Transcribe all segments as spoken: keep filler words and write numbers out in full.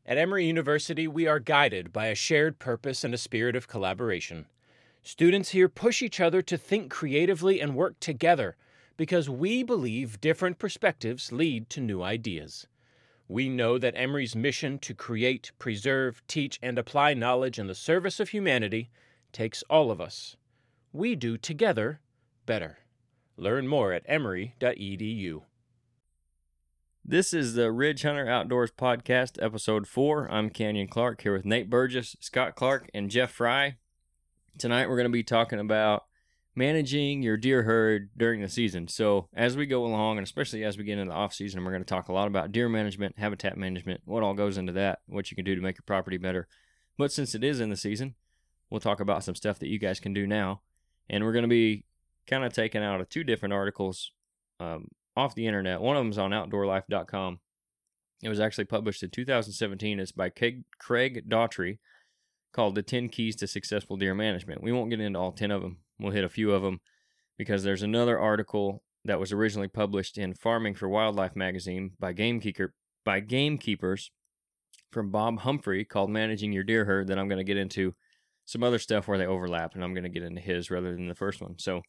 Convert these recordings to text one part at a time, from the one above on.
At Emory University, we are guided by a shared purpose and a spirit of collaboration. Students here push each other to think creatively and work together because we believe different perspectives lead to new ideas. We know that Emory's mission to create, preserve, teach, and apply knowledge in the service of humanity takes all of us. We do together better. Learn more at emory dot e d u. This is the Ridge Hunter Outdoors Podcast, Episode four. I'm Canyon Clark here with Nate Burgess, Scott Clark, and Jeff Fry. Tonight we're going to be talking about managing your deer herd during the season. So as we go along, and especially as we get into the off-season, we're going to talk a lot about deer management, habitat management, what all goes into that, what you can do to make your property better. But since it is in the season, we'll talk about some stuff that you guys can do now. And we're going to be kind of taking out of two different articles um, off the internet. One of them is on outdoor life dot com. It was actually published in two thousand seventeen. It's by Craig Daughtry, called The ten Keys to Successful Deer Management. We won't get into all ten of them. We'll hit a few of them because there's another article that was originally published in Farming for Wildlife magazine by Gamekeeper by Gamekeepers from Bob Humphrey called Managing Your Deer Herd that I'm going to get into some other stuff where they overlap, and I'm going to get into his rather than the first one. So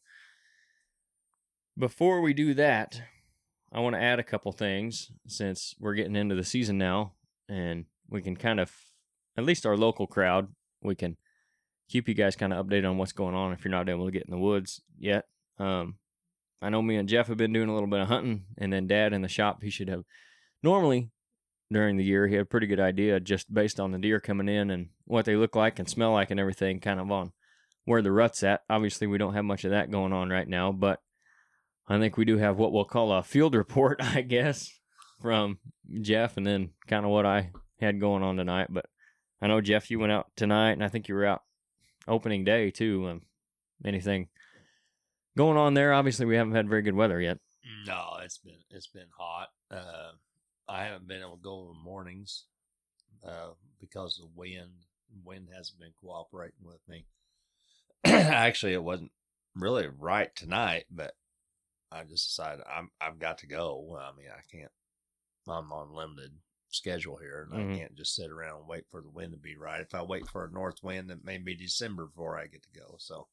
before we do that, I want to add a couple things since we're getting into the season now, and we can kind of, at least our local crowd, we can keep you guys kind of updated on what's going on if you're not able to get in the woods yet. Um, I know me and Jeff have been doing a little bit of hunting, and then Dad in the shop, he should have, normally during the year, he had a pretty good idea just based on the deer coming in and what they look like and smell like and everything, kind of on where the rut's at. Obviously, we don't have much of that going on right now, but I think we do have what we'll call a field report, I guess, from Jeff, and then kind of what I had going on tonight. But I know, Jeff, you went out tonight, and I think you were out opening day, too. Um, anything going on there? Obviously, we haven't had very good weather yet. No, it's been it's been hot. Uh, I haven't been able to go in the mornings uh, because of wind. Wind hasn't been cooperating with me. Actually, it wasn't really right tonight, but I just decided I'm I've got to go. I mean, I can't. I'm on limited schedule here, and mm-hmm. I can't just sit around and wait for the wind to be right. If I wait for a north wind, it may be December before I get to go. So,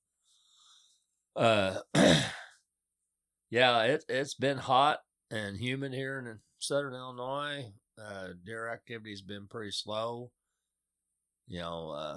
uh, yeah, it it's been hot and humid here in Southern Illinois. Uh, deer activity's been pretty slow. You know, uh,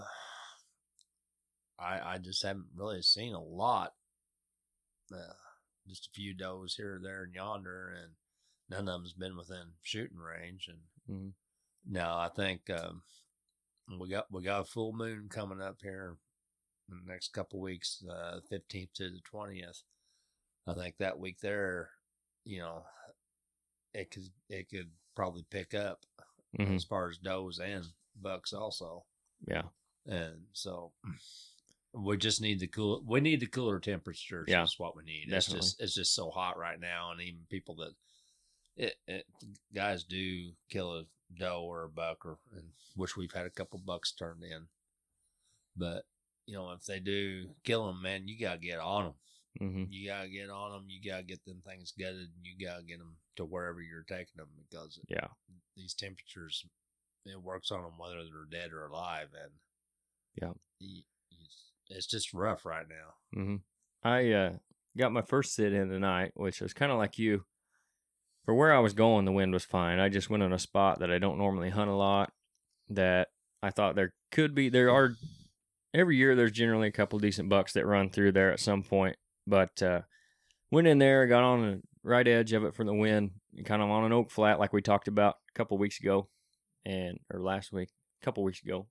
I I just haven't really seen a lot. Uh, just a few does here, there, and yonder, and none of them's been within shooting range. And mm-hmm. now I think um, we got we got a full moon coming up here in the next couple weeks, uh, fifteenth to the twentieth. I think that week there, you know, it could it could probably pick up mm-hmm. as far as does and bucks also. Yeah, and so. We just need the cool. We need the cooler temperatures. Yeah, that's what we need. Definitely. It's just it's just so hot right now, and even people that it, it guys do kill a doe or a buck, or and which we've had a couple bucks turned in. But you know, if they do kill them, man, you gotta get on them. Mm-hmm. You gotta get on them. You gotta get them things gutted, and you gotta get them to wherever you're taking them because yeah, these temperatures it works on them whether they're dead or alive, and yeah. You, it's just rough right now. Mm-hmm. I uh, got my first sit in tonight, which was kind of like you. For where I was going, the wind was fine. I just went on a spot that I don't normally hunt a lot, that I thought there could be. There are, every year there's generally a couple decent bucks that run through there at some point. But uh, went in there, got on the right edge of it for the wind, kind of on an oak flat like we talked about a couple weeks ago, and or last week, a couple weeks ago.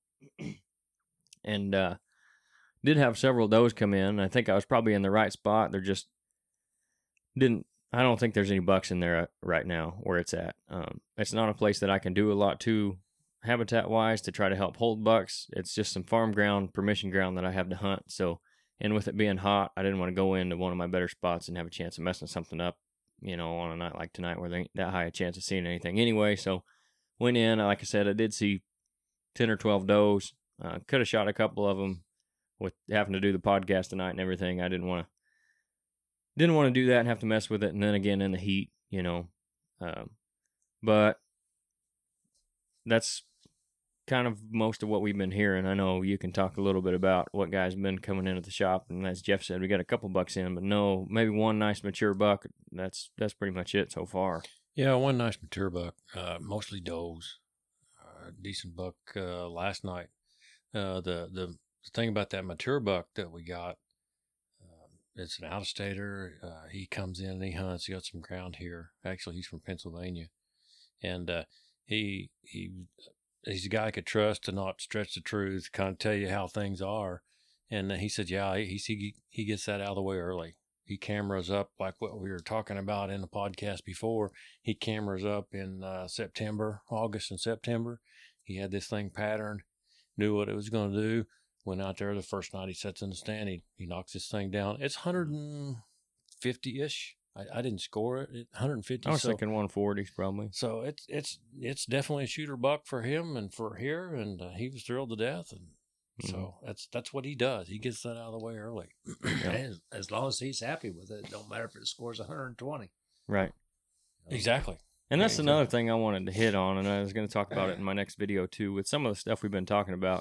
and, uh, did have several does come in. I think I was probably in the right spot. They're just didn't. I don't think there's any bucks in there right now where it's at. Um, it's not a place that I can do a lot to habitat wise to try to help hold bucks. It's just some farm ground, permission ground that I have to hunt. So, and with it being hot, I didn't want to go into one of my better spots and have a chance of messing something up. You know, on a night like tonight where there ain't that high a chance of seeing anything anyway. So, went in. Like I said, I did see ten or twelve does. Uh, could have shot a couple of them. With having to do the podcast tonight and everything, I didn't want to didn't want to do that and have to mess with it. And then again in the heat, you know. Um, but that's kind of most of what we've been hearing. I know you can talk a little bit about what guys have been coming in at the shop, and as Jeff said, we got a couple bucks in, but no, maybe one nice mature buck. That's that's pretty much it so far. Yeah, one nice mature buck, uh, mostly does. Uh, decent buck uh, last night. Uh, the the thing about that mature buck that we got, uh, it's an out-of-stater. Uh, he comes in and he hunts. He got some ground here. Actually, he's from Pennsylvania, and uh, he he. he's a guy I could trust to not stretch the truth, kind of tell you how things are. And he said, yeah, he, he, he gets that out of the way early. He cameras up like what we were talking about in the podcast before. He cameras up in uh, September, August and September. He had this thing patterned, knew what it was going to do. Went out there the first night he sets in the stand. He, he knocks this thing down. It's one hundred fifty-ish. I, I didn't score it. it one hundred fifty. I was so, thinking one forties probably. So it's it's it's definitely a shooter buck for him and for here, and uh, he was thrilled to death. And mm-hmm. so that's that's what he does. He gets that out of the way early. And as long as he's happy with it, it don't matter if it scores one hundred twenty. Right. Exactly. And that's yeah, another exactly. thing I wanted to hit on, and I was going to talk about it in my next video too, with some of the stuff we've been talking about.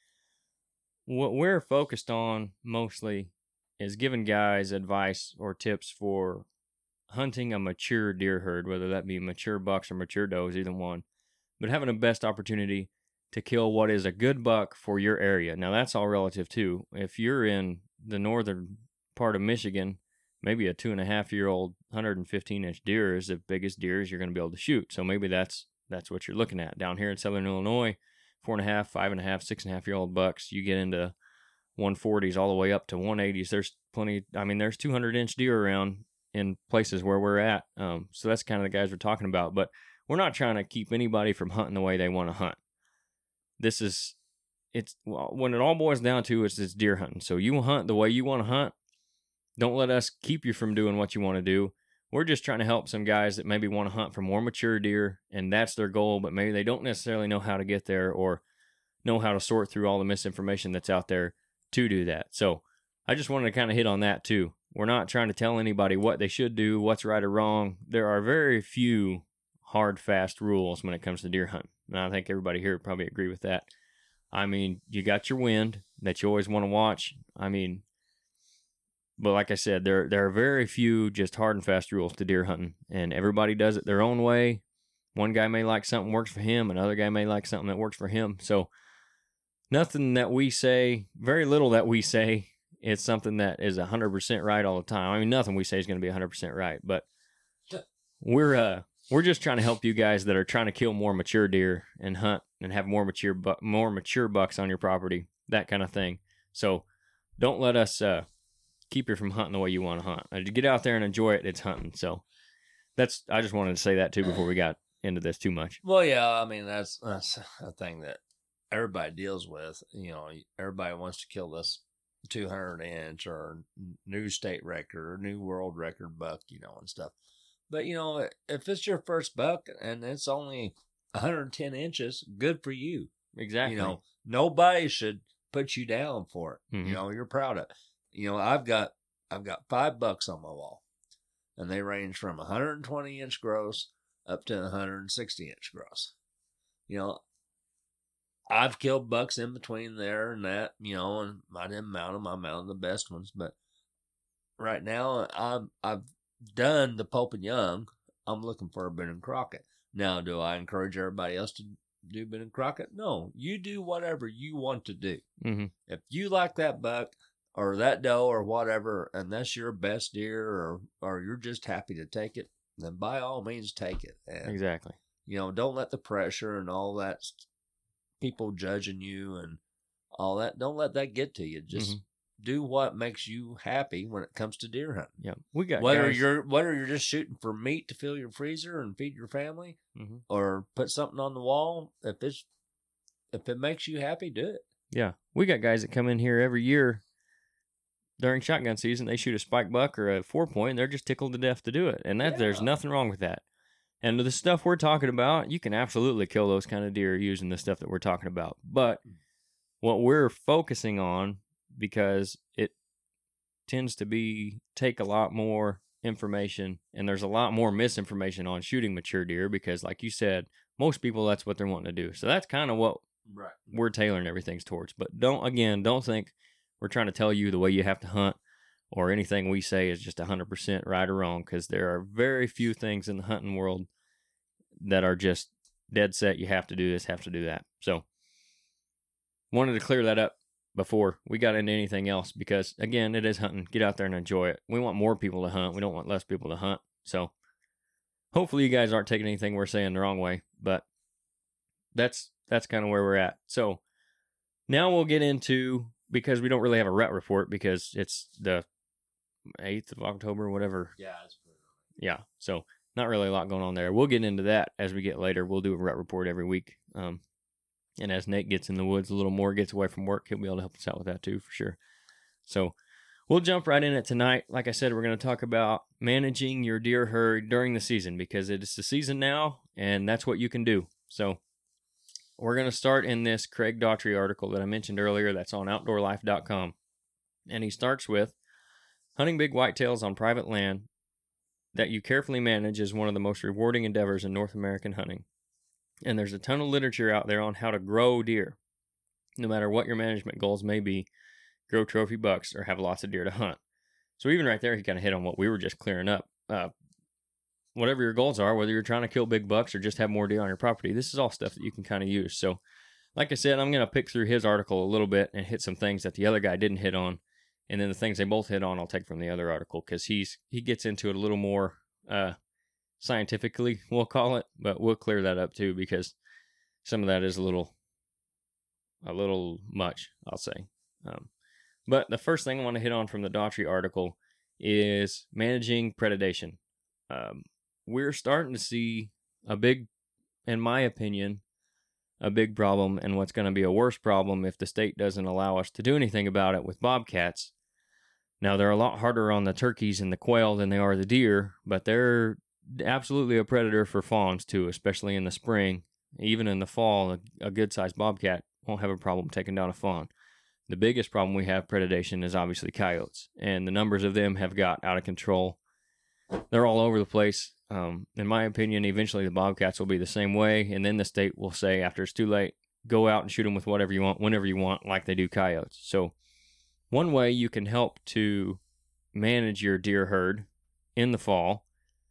What we're focused on mostly is giving guys advice or tips for hunting a mature deer herd, whether that be mature bucks or mature does, either one, but having the best opportunity to kill what is a good buck for your area. Now, that's all relative too. If you're in the northern part of Michigan, maybe a two and a half year old one hundred fifteen inch deer is the biggest deers you're going to be able to shoot. So maybe that's that's what you're looking at. Down here in southern Illinois, four and a half, five and a half, six and a half year old bucks, you get into one forties all the way up to one eighties. There's plenty. I mean, there's two hundred inch deer around in places where we're at. Um, so that's kind of the guys we're talking about. But we're not trying to keep anybody from hunting the way they want to hunt. This is, it's, well, when it all boils down to it's, it's deer hunting. So you hunt the way you want to hunt. Don't let us keep you from doing what you want to do. We're just trying to help some guys that maybe want to hunt for more mature deer, and that's their goal, but maybe they don't necessarily know how to get there or know how to sort through all the misinformation that's out there to do that. So I just wanted to kind of hit on that too. We're not trying to tell anybody what they should do, what's right or wrong. There are very few hard, fast rules when it comes to deer hunting. And I think everybody here would probably agree with that. I mean, you got your wind that you always want to watch. I mean, but like I said, there there are very few just hard and fast rules to deer hunting. And everybody does it their own way. One guy may like something works for him. Another guy may like something that works for him. So nothing that we say, very little that we say, it's something that is one hundred percent right all the time. I mean, nothing we say is going to be one hundred percent right, but we're uh we're just trying to help you guys that are trying to kill more mature deer and hunt and have more mature bu- more mature bucks on your property, that kind of thing. So don't let us uh keep you from hunting the way you want to hunt. Uh, to get out there and enjoy it, it's hunting. So that's, I just wanted to say that too before we got into this too much. Well, yeah, I mean, that's that's a thing that everybody deals with. You know, everybody wants to kill this two hundred inch or new state record or new world record buck, you know, and stuff. But, you know, if it's your first buck and it's only one hundred ten inches, good for you. Exactly. You know, nobody should put you down for it. Mm-hmm. You know, you're proud of it. You know, I've got, I've got five bucks on my wall, and they range from one hundred twenty inch gross up to one hundred sixty inch gross. You know, I've killed bucks in between there and that, you know, and I didn't mount them. I mounted the best ones. But right now, I'm, I've done the Pope and Young. I'm looking for a Ben and Crockett. Now, do I encourage everybody else to do Ben and Crockett? No. You do whatever you want to do. Mm-hmm. If you like that buck or that doe or whatever, and that's your best deer, or, or you're just happy to take it, then by all means take it. And, Exactly. you know, don't let the pressure and all that st- people judging you and all that, don't let that get to you. Just mm-hmm. do what makes you happy when it comes to deer hunting. Yeah, we got whether guys. you're whether you're just shooting for meat to fill your freezer and feed your family, mm-hmm. or put something on the wall. If it's if it makes you happy, do it. Yeah, we got guys that come in here every year during shotgun season. They shoot a spike buck or a four point, and they're just tickled to death to do it. And that Yeah. there's nothing wrong with that. And the stuff we're talking about, you can absolutely kill those kind of deer using the stuff that we're talking about. But what we're focusing on, because it tends to be take a lot more information, and there's a lot more misinformation on shooting mature deer, because like you said, most people, that's what they're wanting to do. So that's kind of what Right. we're tailoring everything towards. But don't, again, don't think we're trying to tell you the way you have to hunt or anything we say is just one hundred percent right or wrong, because there are very few things in the hunting world that are just dead set. You have to do this, have to do that. So wanted to clear that up before we got into anything else, because, again, it is hunting. Get out there and enjoy it. We want more people to hunt. We don't want less people to hunt. So hopefully you guys aren't taking anything we're saying the wrong way, but that's that's kind of where we're at. So now we'll get into, because we don't really have a rut report because it's the eighth of October, whatever. Yeah, it's pretty Yeah, so not really a lot going on there. We'll get into that as we get later. We'll do a rut report every week. Um, and as Nate gets in the woods a little more, gets away from work, he'll be able to help us out with that too, for sure. So we'll jump right in it tonight. Like I said, we're going to talk about managing your deer herd during the season, because it is the season now, and that's what you can do. So we're going to start in this Craig Daughtry article that I mentioned earlier that's on outdoor life dot com. And he starts with, hunting big whitetails on private land that you carefully manage is one of the most rewarding endeavors in North American hunting. And there's a ton of literature out there on how to grow deer. No matter what your management goals may be, grow trophy bucks or have lots of deer to hunt. So even right there, he kind of hit on what we were just clearing up. Uh, whatever your goals are, whether you're trying to kill big bucks or just have more deer on your property, this is all stuff that you can kind of use. So like I said, I'm going to pick through his article a little bit and hit some things that the other guy didn't hit on. And then the things they both hit on, I'll take from the other article, because he's he gets into it a little more uh, scientifically, we'll call it. But we'll clear that up too, because some of that is a little, a little much, I'll say. Um, but the first thing I want to hit on from the Daughtry article is managing predation. Um, we're starting to see a big, in my opinion, a big problem, and what's going to be a worse problem if the state doesn't allow us to do anything about it, with bobcats. Now, they're a lot harder on the turkeys and the quail than they are the deer, but they're absolutely a predator for fawns too, especially in the spring. Even in the fall, a, a good-sized bobcat won't have a problem taking down a fawn. The biggest problem we have predation is obviously coyotes, and the numbers of them have got out of control. They're all over the place. Um, in my opinion, eventually the bobcats will be the same way, and then the state will say, after it's too late, go out and shoot them with whatever you want, whenever you want, like they do coyotes. So one way you can help to manage your deer herd in the fall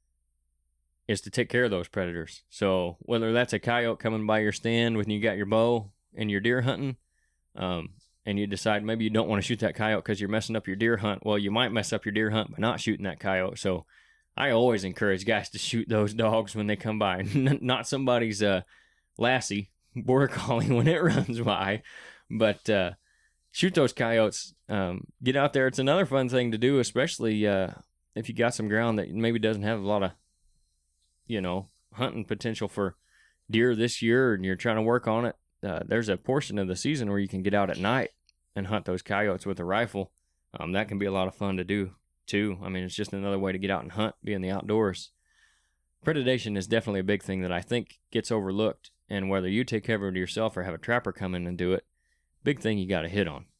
is to take care of those predators. So whether that's a coyote coming by your stand when you got your bow and you're deer hunting, um, and you decide maybe you don't want to shoot that coyote because you're messing up your deer hunt, well, you might mess up your deer hunt by not shooting that coyote. So I always encourage guys to shoot those dogs when they come by, not somebody's uh, lassie, border collie when it runs by, but uh, shoot those coyotes. Um, get out there. It's another fun thing to do, especially uh, if you got some ground that maybe doesn't have a lot of, you know, hunting potential for deer this year, and you're trying to work on it. Uh, there's a portion of the season where you can get out at night and hunt those coyotes with a rifle. Um, that can be a lot of fun to do too. I mean, it's just another way to get out and hunt, be in the outdoors. Predation is definitely a big thing that I think gets overlooked, and whether you take care of it yourself or have a trapper come in and do it, big thing you got to hit on.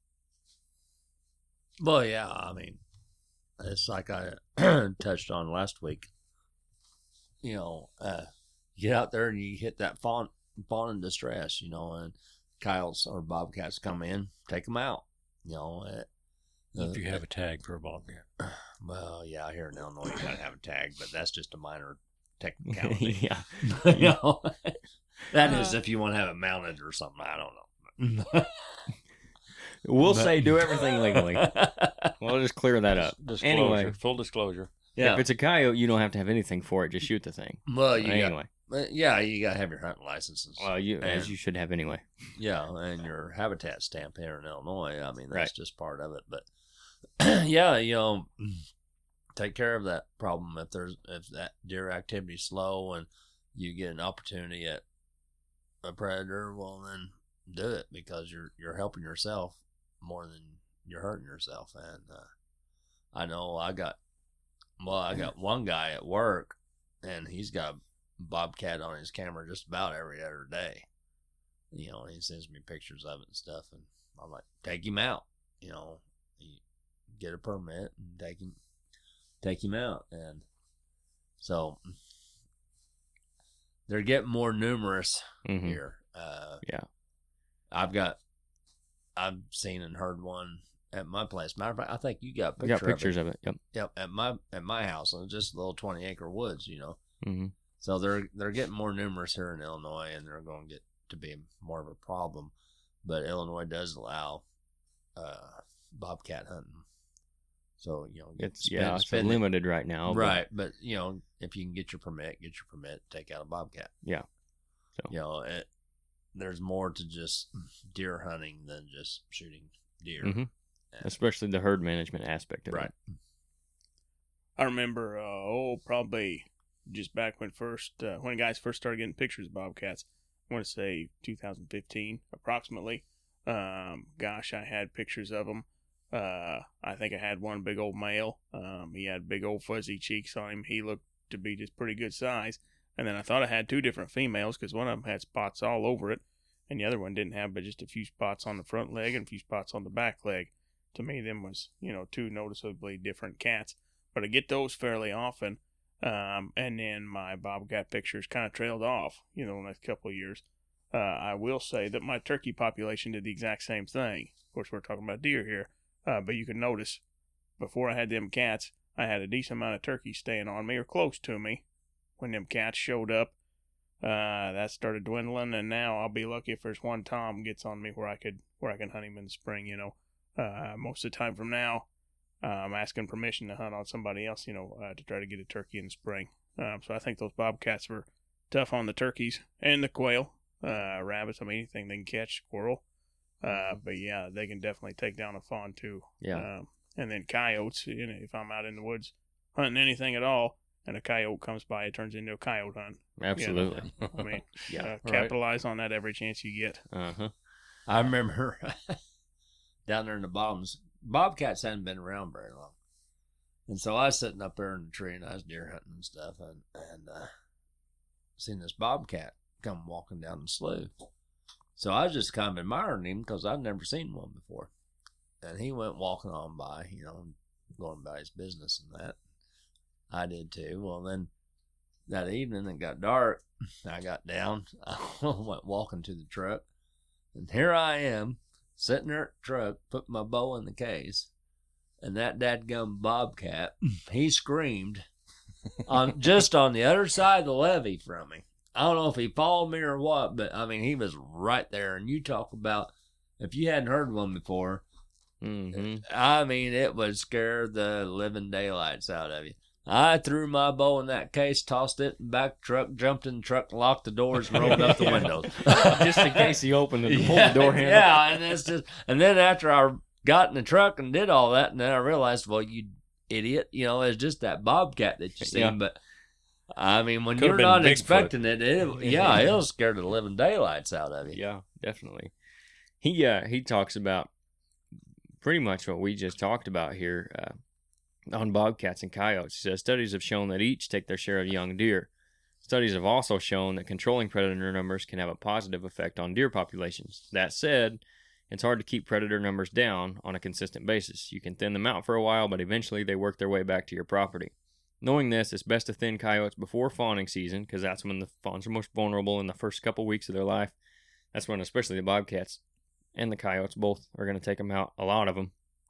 Well, yeah, I mean, it's like I touched on last week. You know, uh, you get out there and you hit that fawn, fawn in distress, you know, and coyotes or bobcats come in, take them out, you know. Uh, If you have a tag for a bobcat. Well, yeah, here in Illinois you gotta have a tag, but that's just a minor technicality. Yeah. You know, that Uh, is if you want to have it mounted or something. I don't know. We'll But- say do everything legally. We'll just clear that up. Disclosure, Anyway. full disclosure. Yeah. If it's a coyote, you don't have to have anything for it. Just shoot the thing. Well, you anyway. got, but yeah, you got to have your hunting licenses. Well, you as And- you should have anyway. Yeah, and your habitat stamp here in Illinois. I mean, that's Right. just part of it. But yeah, you know, take care of that problem if there's if that deer activity's slow and you get an opportunity at a predator. Well, then do it, because you're you're helping yourself more than you're hurting yourself. And uh, I know I got well, I got one guy at work, and he's got a bobcat on his camera just about every other day. You know, he sends me pictures of it and stuff, and I'm like, take him out. You know, you get a permit and take him, take him out, and so they're getting more numerous Mhm. here. Uh, Yeah. I've got, I've seen and heard one at my place. Matter of fact, I think you got We picture got pictures of of it. Yep. it. Yep, at my at my house, and it's just a little twenty acre woods, you know. Mm-hmm. So they're they're getting more numerous here in Illinois, and they're going to get to be more of a problem. But Illinois does allow uh, bobcat hunting. So, you know, It's spend- yeah, it's spend it- limited right now. but- right? But you know, if you can get your permit, get your permit, take out a bobcat. Yeah. So You know, it, there's more to just deer hunting than just shooting deer. Mhm. And- especially the herd management aspect of right. it. I remember, uh, oh, probably just back when first, uh, when guys first started getting pictures of bobcats. I want to say two thousand fifteen, approximately. Um, gosh, I had pictures of them. Uh, I think I had one big old male. Um, he had big old fuzzy cheeks on him. He looked to be just pretty good size. And then I thought I had two different females because one of them had spots all over it, and the other one didn't have but just a few spots on the front leg and a few spots on the back leg. To me, them was, you know, two noticeably different cats. But I get those fairly often. Um, and then my bobcat pictures kind of trailed off, you know, in the next couple of years. Uh, I will say that my turkey population did the exact same thing. Of course, we're talking about deer here. Uh, but you can notice, before I had them cats, I had a decent amount of turkeys staying on me or close to me. When them cats showed up, uh, that started dwindling, and now I'll be lucky if there's one tom gets on me where I could where I can hunt him in the spring. You know, uh, most of the time from now, uh, I'm asking permission to hunt on somebody else. You know, uh, to try to get a turkey in the spring. Um, so I think those bobcats were tough on the turkeys and the quail, uh, rabbits. I mean, anything they can catch, squirrel. Uh, but yeah, they can definitely take down a fawn too. Yeah. Um, and then coyotes. You know, if I'm out in the woods hunting anything at all, and a coyote comes by, it turns into a coyote hunt. Absolutely. I mean, Yeah. uh, right. capitalize on that every chance you get. Uh-huh. I remember down there in the bottoms, bobcats hadn't been around very long. And so I was sitting up there in the tree and I was deer hunting and stuff, and, and uh, seen this bobcat come walking down the slough. So I was just kind of admiring him because I'd never seen one before. And he went walking on by, you know, going about his business and that. I did too. Well, then that evening it got dark. I got down. I went walking to the truck. And here I am, sitting there at the truck, putting my bow in the case. And that dadgum bobcat, he screamed on just on the other side of the levee from me. I don't know if he followed me or what, but I mean, he was right there. And you talk about, if you hadn't heard one before, Mm-hmm. I mean, it would scare the living daylights out of you. I threw my bow in that case, tossed it in the back truck, jumped in the truck, locked the doors, and rolled up the windows. Just in case he opened the, pulled yeah, the door handle. Yeah, and it's just, and then after I got in the truck and did all that, and then I realized, well, you idiot, you know, it's just that bobcat that you seen. Yeah. But I mean, when Could've you're been not Bigfoot. expecting it, it, yeah, it'll scare the living daylights out of you. Yeah, definitely. He uh he talks about pretty much what we just talked about here uh, on bobcats and coyotes. He says studies have shown that each take their share of young deer. Studies have also shown that controlling predator numbers can have a positive effect on deer populations. That said, it's hard to keep predator numbers down on a consistent basis. You can thin them out for a while, but eventually they work their way back to your property. Knowing this, it's best to thin coyotes before fawning season, because that's when the fawns are most vulnerable in the first couple weeks of their life. That's when especially the bobcats and the coyotes both are going to take them out, a lot of them.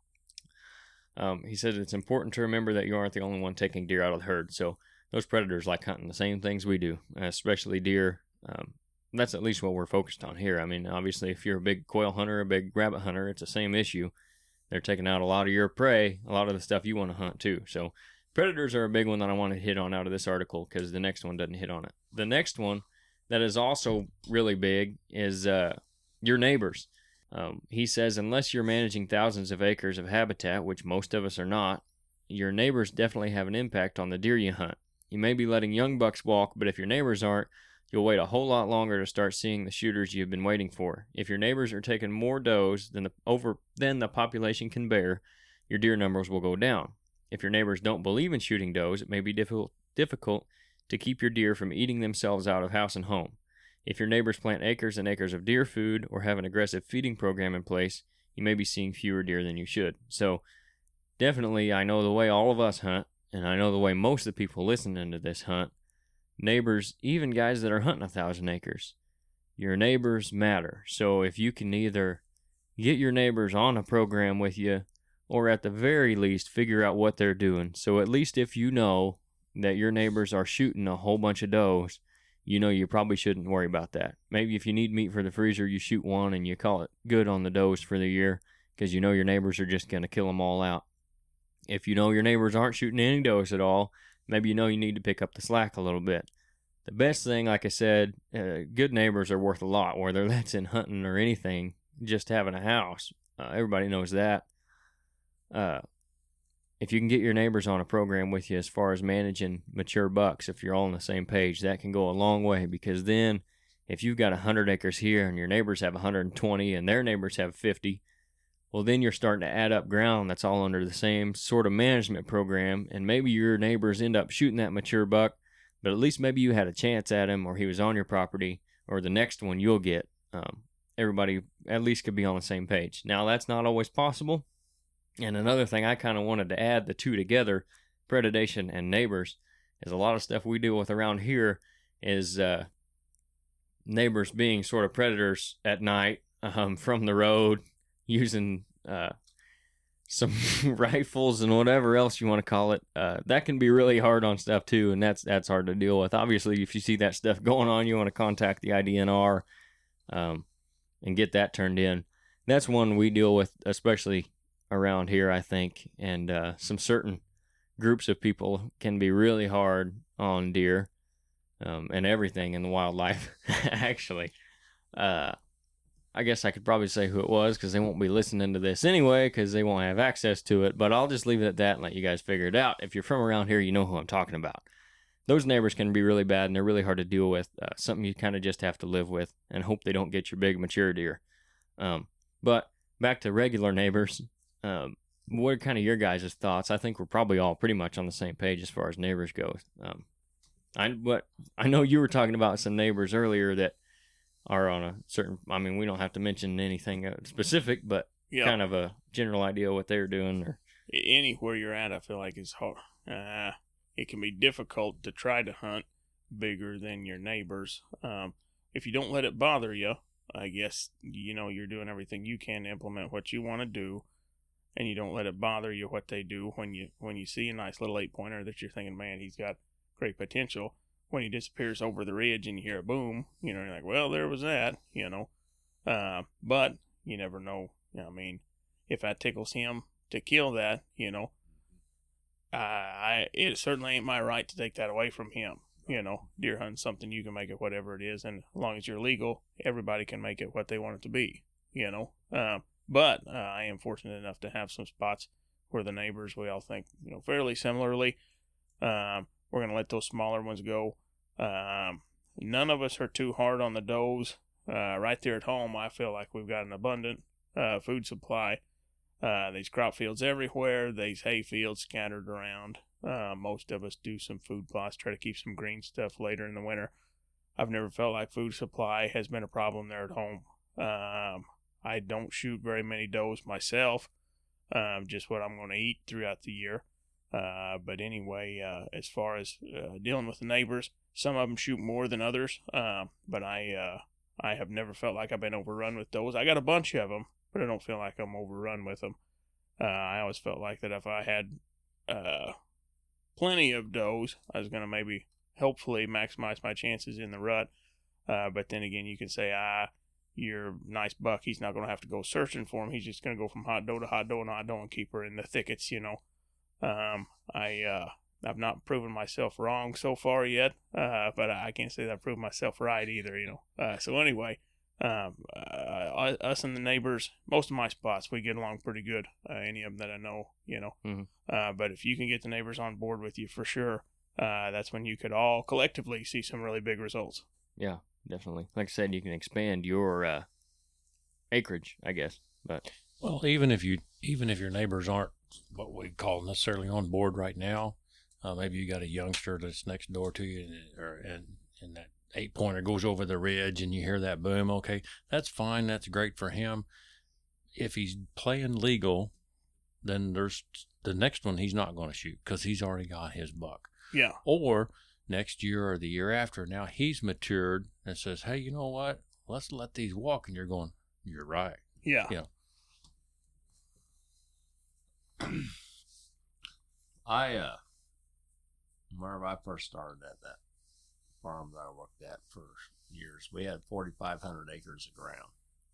Um, he said it's important to remember that you aren't the only one taking deer out of the herd. So those predators like hunting the same things we do, especially deer. Um, that's at least what we're focused on here. I mean, obviously, if you're a big quail hunter, a big rabbit hunter, it's the same issue. They're taking out a lot of your prey, a lot of the stuff you want to hunt too. So predators are a big one that I want to hit on out of this article because the next one doesn't hit on it. The next one that is also really big is uh, your neighbors. Um, he says, unless you're managing thousands of acres of habitat, which most of us are not, your neighbors definitely have an impact on the deer you hunt. You may be letting young bucks walk, but if your neighbors aren't, you'll wait a whole lot longer to start seeing the shooters you've been waiting for. If your neighbors are taking more does than the over than the population can bear, your deer numbers will go down. If your neighbors don't believe in shooting does, it may be difficult difficult to keep your deer from eating themselves out of house and home. If your neighbors plant acres and acres of deer food or have an aggressive feeding program in place, you may be seeing fewer deer than you should. So definitely, I know the way all of us hunt, and I know the way most of the people listening to this hunt, neighbors, even guys that are hunting a thousand acres, your neighbors matter. So if you can either get your neighbors on a program with you, or at the very least figure out what they're doing. So at least if you know that your neighbors are shooting a whole bunch of does, you know you probably shouldn't worry about that. Maybe if you need meat for the freezer, you shoot one and you call it good on the does for the year, because you know your neighbors are just going to kill them all out. If you know your neighbors aren't shooting any does at all, maybe you know you need to pick up the slack a little bit. The best thing, like I said, uh, good neighbors are worth a lot, whether that's in hunting or anything, just having a house. Uh, everybody knows that. Uh, if you can get your neighbors on a program with you as far as managing mature bucks, if you're all on the same page, that can go a long way, because then if you've got one hundred acres here and your neighbors have one hundred twenty and their neighbors have fifty, well, then you're starting to add up ground that's all under the same sort of management program, and maybe your neighbors end up shooting that mature buck, but at least maybe you had a chance at him, or he was on your property, or the next one you'll get. Um, everybody at least could be on the same page. Now, that's not always possible. And another thing I kind of wanted to add the two together, predation and neighbors, is a lot of stuff we deal with around here is uh, neighbors being sort of predators at night um, from the road, using uh, some rifles and whatever else you want to call it. Uh, that can be really hard on stuff too, and that's that's hard to deal with. Obviously, if you see that stuff going on, you want to contact the I D N R um, and get that turned in. That's one we deal with, especially around here, I think, and uh, some certain groups of people can be really hard on deer um, and everything in the wildlife, actually. Uh, I guess I could probably say who it was, because they won't be listening to this anyway, because they won't have access to it, but I'll just leave it at that and let you guys figure it out. If you're from around here, you know who I'm talking about. Those neighbors can be really bad, and they're really hard to deal with, uh, something you kind of just have to live with and hope they don't get your big mature deer. Um, but back to regular neighbors. Um, what are kind of your guys' thoughts? I think we're probably all pretty much on the same page as far as neighbors go. Um, I but I know you were talking about some neighbors earlier that are on a certain. I mean, we don't have to mention anything specific, but Yeah. kind of a general idea what they're doing. Or Anywhere you're at, I feel like it's hard. Uh, it can be difficult to try to hunt bigger than your neighbors. Um, if you don't let it bother you, I guess you know you're doing everything you can to implement what you want to do. And you don't let it bother you what they do when you when you see a nice little eight pointer that you're thinking, man, he's got great potential. When he disappears over the ridge and you hear a boom, you know, you're like, well, there was that, you know. Uh, but you never know. You know, I mean, if that tickles him to kill that, you know, uh, I it certainly ain't my right to take that away from him. You know, deer hunting something, you can make it whatever it is, and as long as you're legal, everybody can make it what they want it to be. You know. Um, But uh, I am fortunate enough to have some spots where the neighbors, we all think, you know, fairly similarly. Um, we're going to let those smaller ones go. Um, none of us are too hard on the does. Uh, right there at home, I feel like we've got an abundant uh, food supply. Uh, there's crop fields everywhere. There's hay fields scattered around. Uh, most of us do some food plots, try to keep some green stuff later in the winter. I've never felt like food supply has been a problem there at home. Um, I don't shoot very many does myself, um, just what I'm going to eat throughout the year. Uh, but anyway, uh, as far as uh, dealing with the neighbors, some of them shoot more than others. Uh, but I, uh, I have never felt like I've been overrun with does. I got a bunch of them, but I don't feel like I'm overrun with them. Uh, I always felt like that if I had uh, plenty of does, I was going to maybe, hopefully, maximize my chances in the rut. Uh, but then again, you can say, ah. Your nice buck, he's not going to have to go searching for him. He's just going to go from hot doe to hot doe and hot doe and keep her in the thickets, you know. Um, I, uh, I've not proven myself wrong so far yet, uh, but I can't say that I've proven myself right either, you know. Uh, so anyway, um, uh, us and the neighbors, most of my spots, we get along pretty good. Uh, any of them that I know, you know. Mm-hmm. Uh, but if you can get the neighbors on board with you for sure, uh, that's when you could all collectively see some really big results. yeah, definitely. Like I said, you can expand your uh, acreage, I guess. But Well, even if you even if your neighbors aren't what we call necessarily on board right now, uh, maybe you got a youngster that's next door to you, and, or and and that eight pointer goes over the ridge, and you hear that boom. Okay, that's fine. That's great for him. If he's playing legal, then there's the next one he's not going to shoot because he's already got his buck. Yeah. Or next year or the year after, now he's matured and says, hey, you know what? let's let these walk. And you're going, you're right. Yeah. Yeah. I, uh, whenever I first started at that farm that I worked at for years, we had forty-five hundred acres of ground.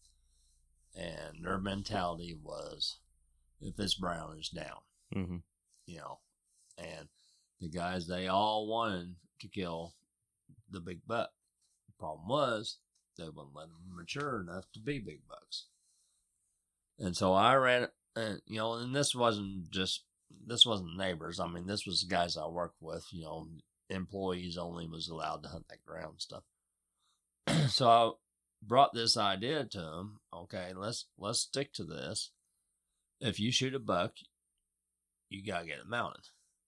And their mentality was, if it's brown, it's down. Mm-hmm. You know, and the guys, they all wanted to kill the big buck. The problem was, they wouldn't let them mature enough to be big bucks. And so I ran, and you know, and this wasn't just, this wasn't neighbors. I mean, this was the guys I worked with, you know, employees only was allowed to hunt that ground stuff. So I brought this idea to them. Okay, let's, let's stick to this. If you shoot a buck, you got to get it mounted.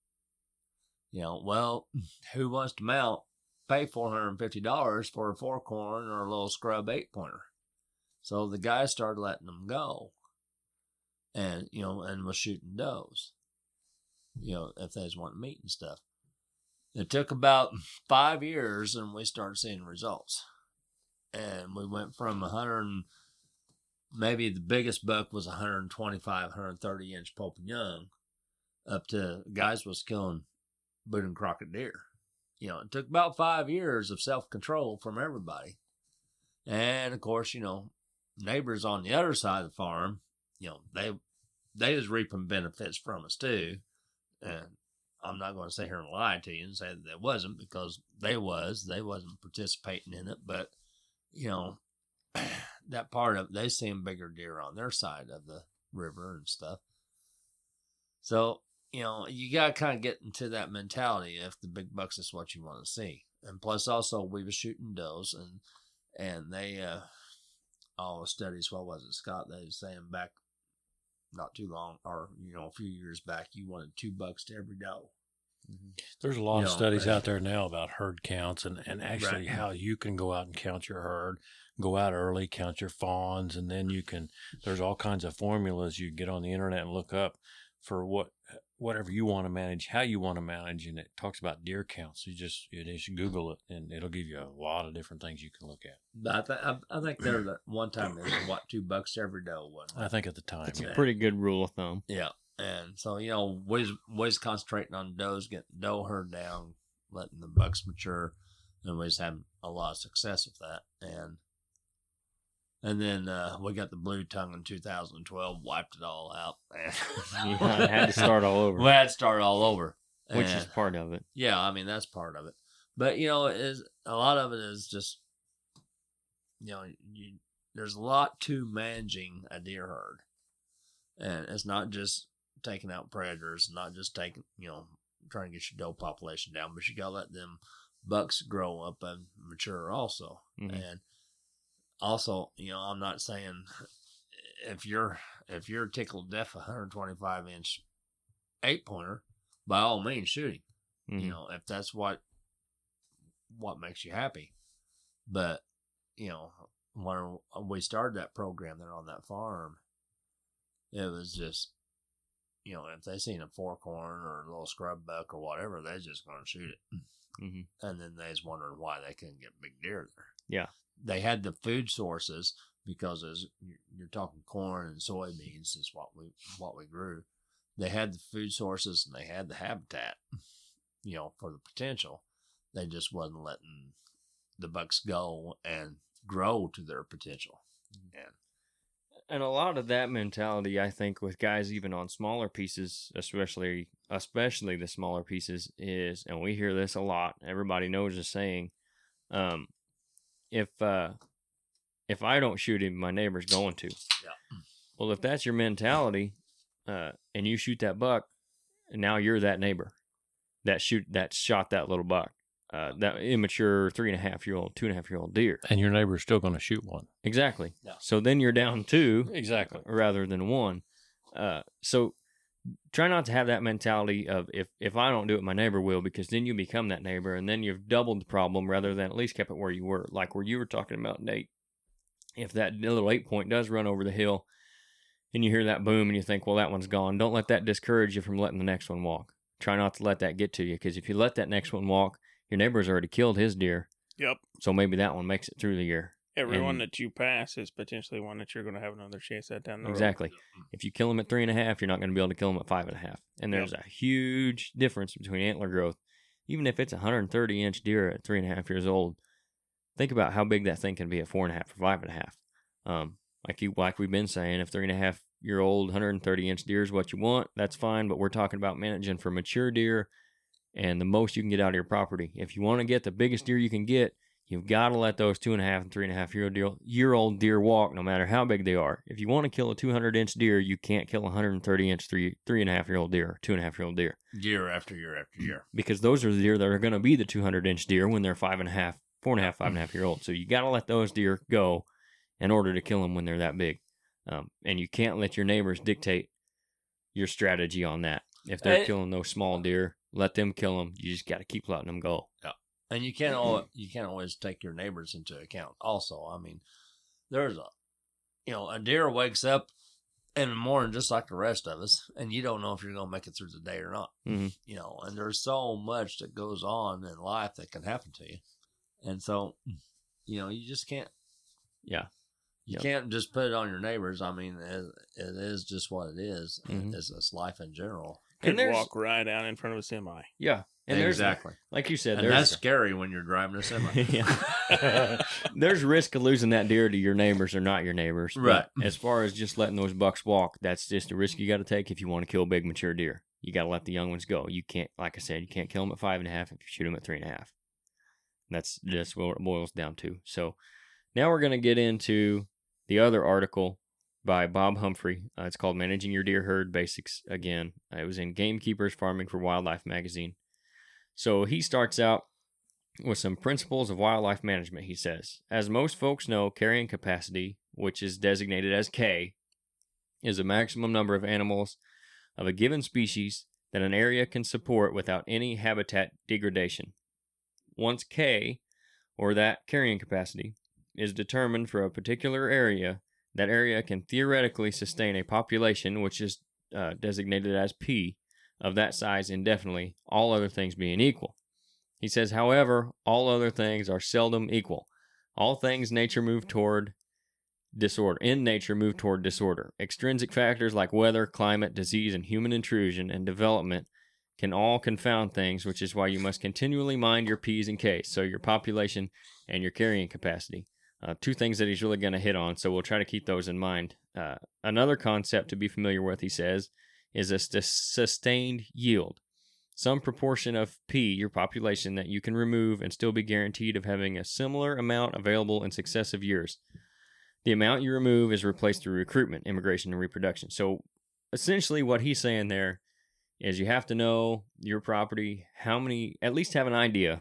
You know, well, who wants to mount, pay four hundred fifty dollars for a four corn or a little scrub eight pointer? So the guys started letting them go. And, you know, and was shooting does, you know, if they was wanting meat and stuff. It took about five years and we started seeing results. And we went from one hundred, maybe the biggest buck was one twenty-five, one thirty inch Pope and Young, up to guys was killing Boone and Crockett deer. You know, it took about five years of self-control from everybody. And of course, you know, neighbors on the other side of the farm, you know, they they was reaping benefits from us too. And I'm not going to sit here and lie to you and say that they wasn't, because they was. They wasn't participating in it. But, you know, that part of, they seen bigger deer on their side of the river and stuff. So, you know, you got to kind of get into that mentality if the big bucks is what you want to see. And plus also we was shooting does, and and they, uh, all the studies, what was it, Scott? They was saying back not too long, or, you know, a few years back, you wanted two bucks to every doe. Mm-hmm. There's a lot You of know, studies uh, out there now about herd counts and, and actually Right. how you can go out and count your herd, go out early, count your fawns, and then you can, there's all kinds of formulas you get on the internet and look up for what, whatever you want to manage, how you want to manage. And it talks about deer counts. You just, you just Google it and it'll give you a lot of different things you can look at. But I, th- I, I think there was one time there was, what, two bucks to every doe, wasn't it? I think at the time, It's yeah. a pretty good rule of thumb. Yeah. And so, you know, we was, we was concentrating on does, getting doe herd down, letting the bucks mature, and we was having a lot of success with that. And and then uh, we got the blue tongue in two thousand twelve, wiped it all out. You had to start all over, We had to start all over. which And, is part of it. yeah, I mean, that's part of it. But, you know, it is a lot of it is just, you know, you, there's a lot to managing a deer herd. And it's not just taking out predators, not just taking, you know, trying to get your doe population down, but you got to let them bucks grow up and mature also. Mhm. And also, you know, I'm not saying if you're, if you're tickled deaf a one twenty-five inch eight pointer, by all means shoot him. Mhm. You know, if that's what, what makes you happy. But, you know, when we started that program there on that farm, it was just, you know, if they seen a four corn or a little scrub buck or whatever, they're just going to shoot it. Mhm. And then they was wondering why they couldn't get big deer there. Yeah. They had the food sources because as you're talking corn and soybeans is what we, what we grew. They had the food sources and they had the habitat, you know, for the potential. They just wasn't letting the bucks go and grow to their potential. And And a lot of that mentality, I think, with guys even on smaller pieces, especially especially the smaller pieces, is, and we hear this a lot. Everybody knows the saying, um, if uh, if I don't shoot him, my neighbor's going to. Yeah. Well, if that's your mentality, uh, and you shoot that buck, and now you're that neighbor that shoot that shot that little buck, uh, that immature three and a half year old, two and a half year old deer. And your neighbor's still going to shoot one. Exactly. Yeah. So then you're down two. Exactly. Rather than one. Uh, so try not to have that mentality of if, if I don't do it, my neighbor will, because then you become that neighbor and then you've doubled the problem rather than at least kept it where you were. Like where you were talking about, Nate. If that little eight point does run over the hill and you hear that boom and you think, well, that one's gone, don't let that discourage you from letting the next one walk. Try not to let that get to you, because if you let that next one walk, your neighbor's already killed his deer. Yep. So maybe that one makes it through the year. Every And- one that you pass is potentially one that you're going to have another chance at down the road. Exactly. If you kill them at three and a half, you're not going to be able to kill them at five and a half. And there's a huge difference between antler growth. Even if it's a one hundred thirty inch deer at three and a half years old, think about how big that thing can be at four and a half or five and a half. Um, like you, like we've been saying, if three and a half year old one hundred thirty inch deer is what you want, that's fine. But we're talking about managing for mature deer and the most you can get out of your property. If you want to get the biggest deer you can get, you've got to let those two and a half and three and a half year old deer, year old deer walk, no matter how big they are. If you want to kill a two hundred inch deer, you can't kill a one hundred thirty inch three three and a half year old deer, or two and a half year old deer, Year after year after year. because those are the deer that are going to be the two hundred inch deer when they're five and a half, four and a half, five and a half year old. So you got to let those deer go in order to kill them when they're that big, um, and you can't let your neighbors dictate your strategy on that. If they're Hey. killing those small deer, let them kill them. You just got to keep letting them go. And you can't al- you can't always take your neighbors into account. Also, I mean, there's a you know a deer wakes up in the morning just like the rest of us, and you don't know if you're going to make it through the day or not. Mhm. You know, and there's so much that goes on in life that can happen to you, and so you know you just can't. Yeah. You Yep. can't just put it on your neighbors. I mean, it, it is just what it is. Mhm. It's, it's life in general. And Could there's- walk right out in front of a semi. Yeah. And there's, exactly. like you said, And there's that's scary when you're driving a semi. yeah. There's risk of losing that deer to your neighbors or not your neighbors. But Right. as far as just letting those bucks walk, that's just a risk you got to take if you want to kill big mature deer. You got to let the young ones go. You can't, like I said, you can't kill them at five and a half if you shoot them at three and a half. That's just what it boils down to. So now we're going to get into the other article by Bob Humphrey. Uh, it's called Managing Your Deer Herd Basics again. Uh, it was in Gamekeepers Farming for Wildlife magazine. So he starts out with some principles of wildlife management, he says. As most folks know, carrying capacity, which is designated as K, is a maximum number of animals of a given species that an area can support without any habitat degradation. Once K, or that carrying capacity, is determined for a particular area, that area can theoretically sustain a population, which is uh, designated as P, of that size indefinitely, all other things being equal. He says, however, all other things are seldom equal. All things nature move toward disorder. In nature move toward disorder. Extrinsic factors like weather, climate, disease, and human intrusion and development can all confound things, which is why you must continually mind your P's and K's, so your population and your carrying capacity. Uh, two things that he's really going to hit on, so we'll try to keep those in mind. Uh, another concept to be familiar with, he says, is a st- sustained yield. Some proportion of P, your population, that you can remove and still be guaranteed of having a similar amount available in successive years. The amount you remove is replaced through recruitment, immigration, and reproduction. So essentially what he's saying there is you have to know your property, how many, at least have an idea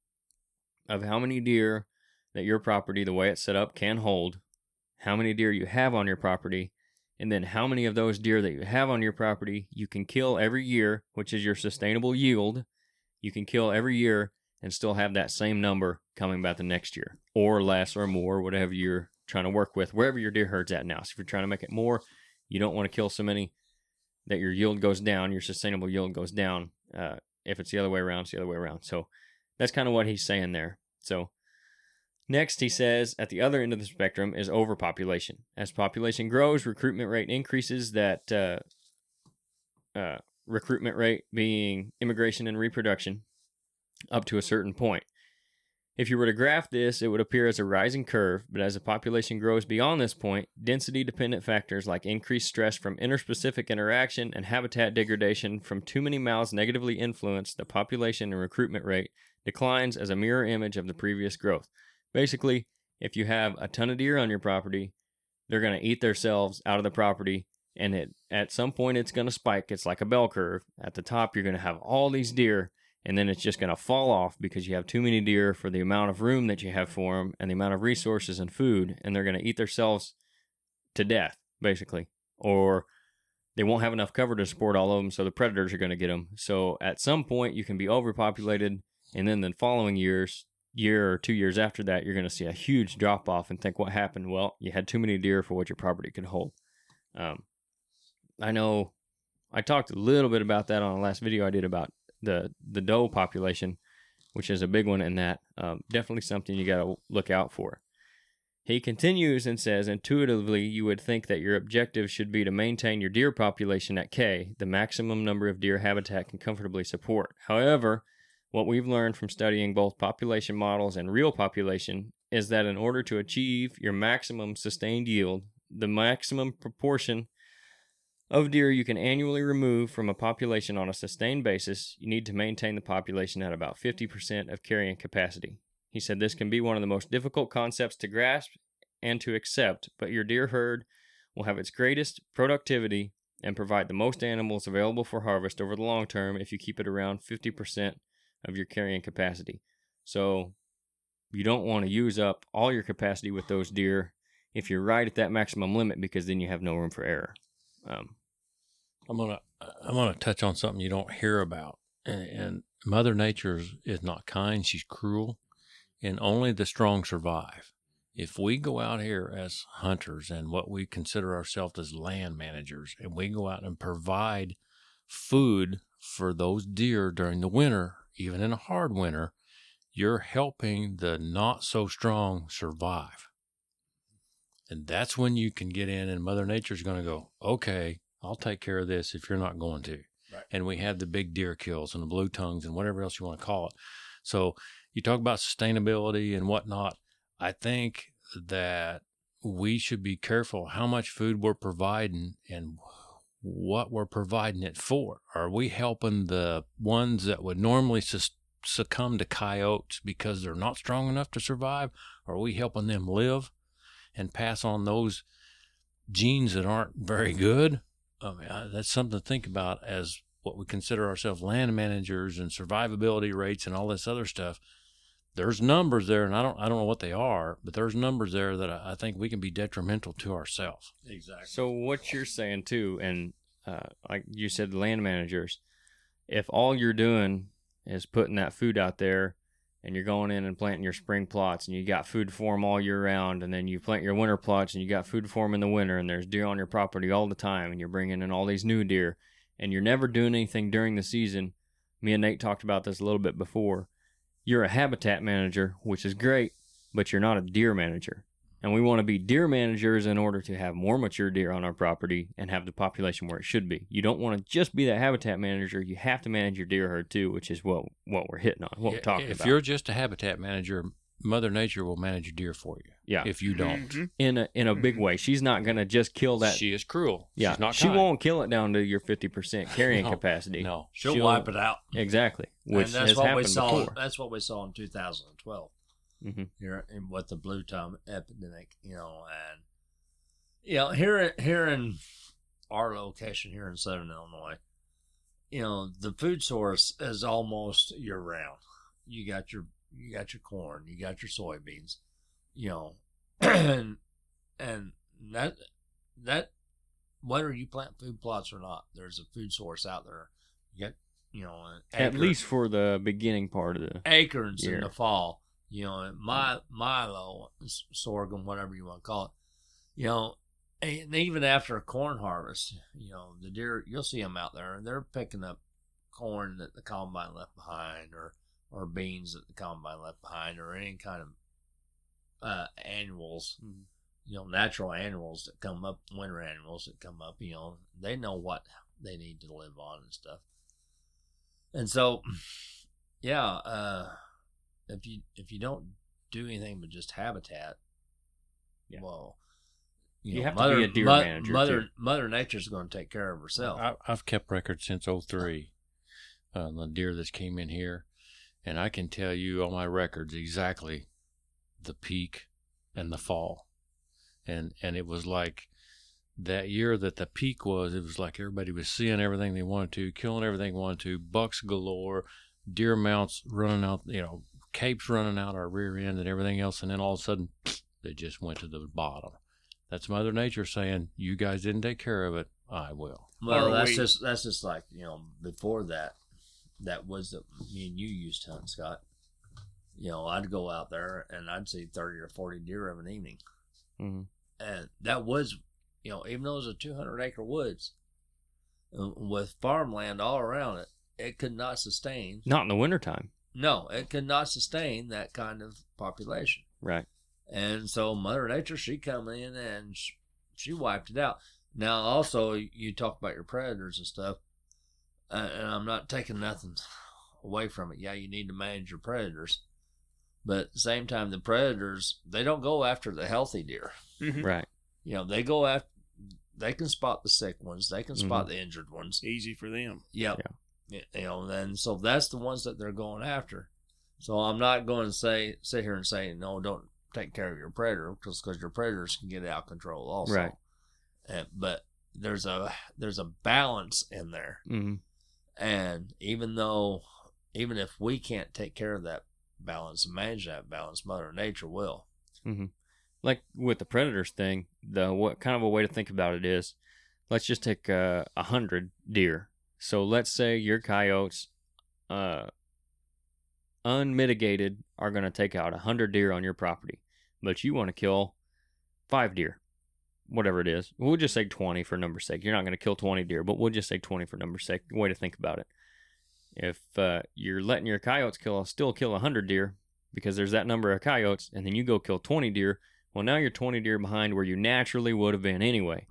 of how many deer that your property, the way it's set up, can hold, how many deer you have on your property, and then how many of those deer that you have on your property you can kill every year, which is your sustainable yield. You can kill every year and still have that same number coming back the next year, or less or more, whatever you're trying to work with, wherever your deer herd's at now. So if you're trying to make it more, you don't want to kill so many that your yield goes down, your sustainable yield goes down. Uh, if it's the other way around, it's the other way around. So that's kind of what he's saying there. So next, he says, at the other end of the spectrum is overpopulation. As population grows, recruitment rate increases. That uh, uh, recruitment rate being immigration and reproduction up to a certain point. If you were to graph this, it would appear as a rising curve, but as the population grows beyond this point, density-dependent factors like increased stress from interspecific interaction and habitat degradation from too many mouths negatively influence the population and recruitment rate declines as a mirror image of the previous growth. Basically, if you have a ton of deer on your property, they're going to eat themselves out of the property, and it, at some point it's going to spike. It's like a bell curve. At the top, you're going to have all these deer, and then it's just going to fall off because you have too many deer for the amount of room that you have for them and the amount of resources and food, and they're going to eat themselves to death, basically. Or they won't have enough cover to support all of them, so the predators are going to get them. So at some point, you can be overpopulated, and then the following years, year or two years after that, you're going to see a huge drop-off and think, what happened? Well, you had too many deer for what your property could hold. Um, I know I talked a little bit about that on the last video I did about the the doe population, which is a big one in that. Um, definitely something you got to look out for. He continues and says, intuitively, you would think that your objective should be to maintain your deer population at K, the maximum number of deer habitat can comfortably support. However, what we've learned from studying both population models and real population is that in order to achieve your maximum sustained yield, the maximum proportion of deer you can annually remove from a population on a sustained basis, you need to maintain the population at about fifty percent of carrying capacity. He said this can be one of the most difficult concepts to grasp and to accept, but your deer herd will have its greatest productivity and provide the most animals available for harvest over the long term if you keep it around fifty percent of your carrying capacity. So you don't want to use up all your capacity with those deer if you're right at that maximum limit, because then you have no room for error. Um, I'm gonna I'm gonna touch on something you don't hear about, and, and Mother Nature is not kind; she's cruel, and only the strong survive. If we go out here as hunters and what we consider ourselves as land managers, and we go out and provide food for those deer during the winter, even in a hard winter, you're helping the not so strong survive. And that's when you can get in, and Mother Nature's going to go, okay, I'll take care of this if you're not going to. Right. And we have the big deer kills and the blue tongues and whatever else you want to call it. So you talk about sustainability and whatnot. I think that we should be careful how much food we're providing and what we're providing it for. Are we helping the ones that would normally sus- succumb to coyotes because they're not strong enough to survive? Or are we helping them live and pass on those genes that aren't very good? I mean, I, that's something to think about as what we consider ourselves land managers and survivability rates and all this other stuff. There's numbers there, and I don't I don't know what they are, but there's numbers there that I, I think we can be detrimental to ourselves. Exactly. So what you're saying too, and uh, like you said, land managers, if all you're doing is putting that food out there, and you're going in and planting your spring plots, and you got food for them all year round, and then you plant your winter plots, and you got food for them in the winter, and there's deer on your property all the time, and you're bringing in all these new deer, and you're never doing anything during the season. Me and Nate talked about this a little bit before. You're a habitat manager, which is great, but you're not a deer manager. And we want to be deer managers in order to have more mature deer on our property and have the population where it should be. You don't want to just be that habitat manager. You have to manage your deer herd too, which is what what we're hitting on, what Yeah, we're talking if about. If you're just a habitat manager, Mother Nature will manage your deer for you. Yeah. If you don't. Mm-hmm. In a in a big way. She's not going to just kill that. She is cruel. Yeah. She's not she kind. won't kill it down to your fifty percent carrying No, capacity. No. She'll, wipe it out. Exactly. Which and that's has what happened we saw. before. That's what we saw in two thousand twelve. Mm-hmm. Here in with the blue tongue epidemic, you know, and you know, here here in our location here in Southern Illinois, you know, the food source is almost year round. You got your you got your corn, you got your soybeans, you know, and and that that whether you plant food plots or not, there's a food source out there. You got, you know, an At acre- least for the beginning part of the acorns year. in the fall. You know, my milo, sorghum, whatever you want to call it. You know, and even after a corn harvest, you know, the deer, you'll see them out there, and they're picking up corn that the combine left behind, or or beans that the combine left behind, or any kind of uh, annuals, Mm-hmm. you know, natural annuals that come up, winter annuals that come up. You know, they know what they need to live on and stuff. And so, yeah, uh, if you if you don't do anything but just habitat, Yeah. well, You know, have to mother, be a deer mo- manager, Mother too. Mother Nature's going to take care of herself. I, I've kept records since oh three, uh, the deer that came in here, and I can tell you on my records exactly the peak and the fall, and and it was like that year that the peak was. It was like everybody was seeing everything they wanted to, killing everything they wanted to, bucks galore, deer mounts running out, you know, capes running out our rear end and everything else, and then all of a sudden they just went to the bottom. That's Mother Nature saying, you guys didn't take care of it, I will. Well, Or that's we- just that's just like, you know, before that, that was that me and you used to hunt, Scott. You know, I'd go out there and I'd see thirty or forty deer of an evening, Mm-hmm. and that was, you know, even though it was a two hundred acre woods uh, with farmland all around it, it could not sustain. Not in the wintertime. No, it could not sustain that kind of population. Right. And so Mother Nature, she come in and she, she wiped it out. Now, also, you talk about your predators and stuff, uh, and I'm not taking nothing away from it. Yeah, you need to manage your predators. But at the same time, the predators, they don't go after the healthy deer. Mhm. Right. You know, they go after, they can spot the sick ones. They can spot Mhm. the injured ones. Easy for them. Yep. Yeah. You know, and so that's the ones that they're going after. So I'm not going to say, sit here and say, no, don't take care of your predator, because your predators can get out of control also. Right. And, but there's a, there's a balance in there. Mm-hmm. And even though, even if we can't take care of that balance and manage that balance, Mother Nature will. Mm-hmm. Like with the predators thing, the what kind of a way to think about it is, let's just take uh, a hundred deer. So let's say your coyotes, uh, unmitigated, are going to take out a hundred deer on your property, but you want to kill five deer, whatever it is. We'll just say twenty for number's sake. You're not going to kill twenty deer, but we'll just say twenty for number's sake. Way to think about it. If uh, you're letting your coyotes kill, still kill a hundred deer because there's that number of coyotes, and then you go kill twenty deer. Well, now you're twenty deer behind where you naturally would have been anyway.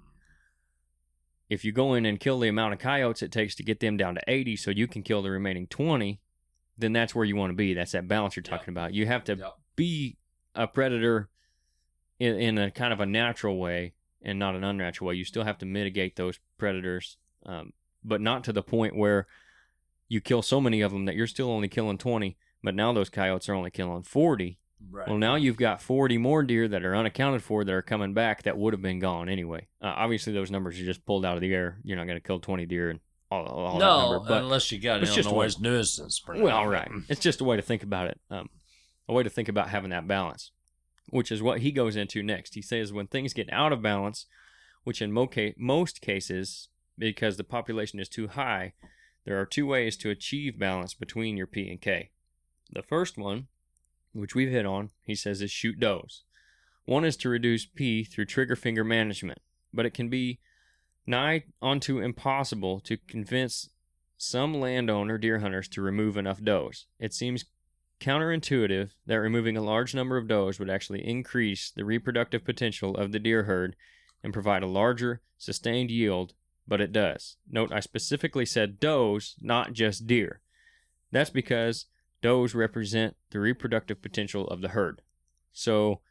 If you go in and kill the amount of coyotes it takes to get them down to eighty so you can kill the remaining twenty, then that's where you want to be. That's that balance you're talking Yep. about. You have to Yep. be a predator in, in a kind of a natural way and not an unnatural way. You still have to mitigate those predators, um, but not to the point where you kill so many of them that you're still only killing twenty, but now those coyotes are only killing forty. Right. Well, now you've got forty more deer that are unaccounted for that are coming back that would have been gone anyway. Uh, obviously, those numbers are just pulled out of the air. You're not going to kill twenty deer and all, all that no, number. But unless you got it's just Illinois what- nuisance. permit. well, right. It's just a way to think about it. Um, a way to think about having that balance, which is what he goes into next. He says when things get out of balance, which in mo- ca- most cases, because the population is too high, there are two ways to achieve balance between your P and K. The first one, which we've hit on, he says, is shoot does. One is to reduce P through trigger finger management, but it can be nigh onto impossible to convince some landowner deer hunters to remove enough does. It seems counterintuitive that removing a large number of does would actually increase the reproductive potential of the deer herd and provide a larger, sustained yield, but it does. Note, I specifically said does, not just deer. That's because does represent the reproductive potential of the herd. So,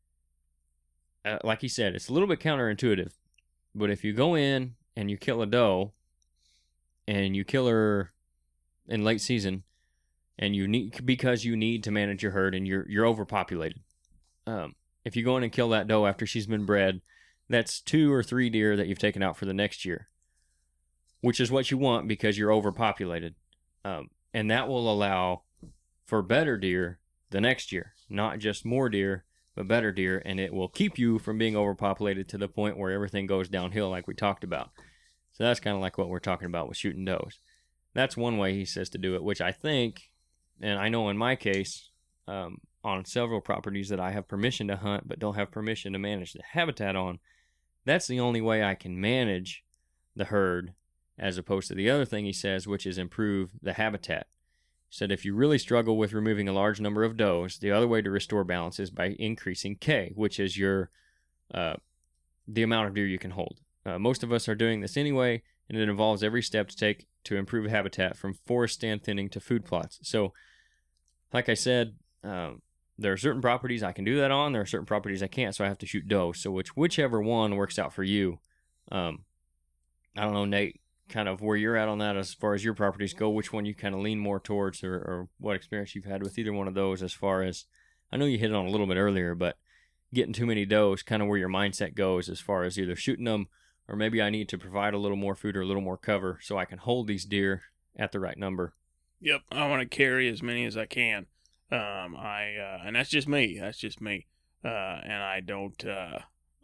uh, like he said, it's a little bit counterintuitive, but if you go in and you kill a doe, and you kill her in late season, and you need because you need to manage your herd and you're you're overpopulated. Um, if you go in and kill that doe after she's been bred, that's two or three deer that you've taken out for the next year, which is what you want because you're overpopulated, um, and that will allow for better deer the next year, not just more deer, but better deer, and it will keep you from being overpopulated to the point where everything goes downhill like we talked about. So that's kind of like what we're talking about with shooting does. That's one way he says to do it, which I think, and I know in my case, um, on several properties that I have permission to hunt but don't have permission to manage the habitat on, that's the only way I can manage the herd as opposed to the other thing he says, which is improve the habitat. He said if you really struggle with removing a large number of does, the other way to restore balance is by increasing K, which is your uh, the amount of deer you can hold. Uh, most of us are doing this anyway, and it involves every step to take to improve habitat, from forest stand thinning to food plots. So, like I said, um, there are certain properties I can do that on. There are certain properties I can't, so I have to shoot doe. So which whichever one works out for you. Um, I don't know, Nate, kind of where you're at on that as far as your properties go, which one you kind of lean more towards, or, or what experience you've had with either one of those as far as, I know you hit it on a little bit earlier, but getting too many does, kind of where your mindset goes as far as either shooting them, or maybe I need to provide a little more food or a little more cover so I can hold these deer at the right number. Yep, I want to carry as many as I can. Um, I uh, and that's just me. That's just me. Uh, and I don't. Uh,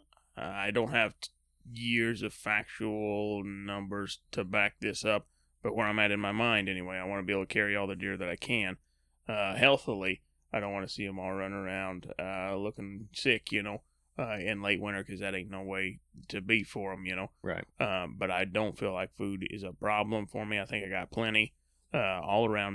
I don't have t- years of factual numbers to back this up. But where I'm at in my mind, anyway, I want to be able to carry all the deer that I can, uh, healthily. I don't want to see them all running around uh, looking sick, you know, uh, in late winter, because that ain't no way to be for them, you know. Right. Um, but I don't feel like food is a problem for me. I think I got plenty uh, all around me.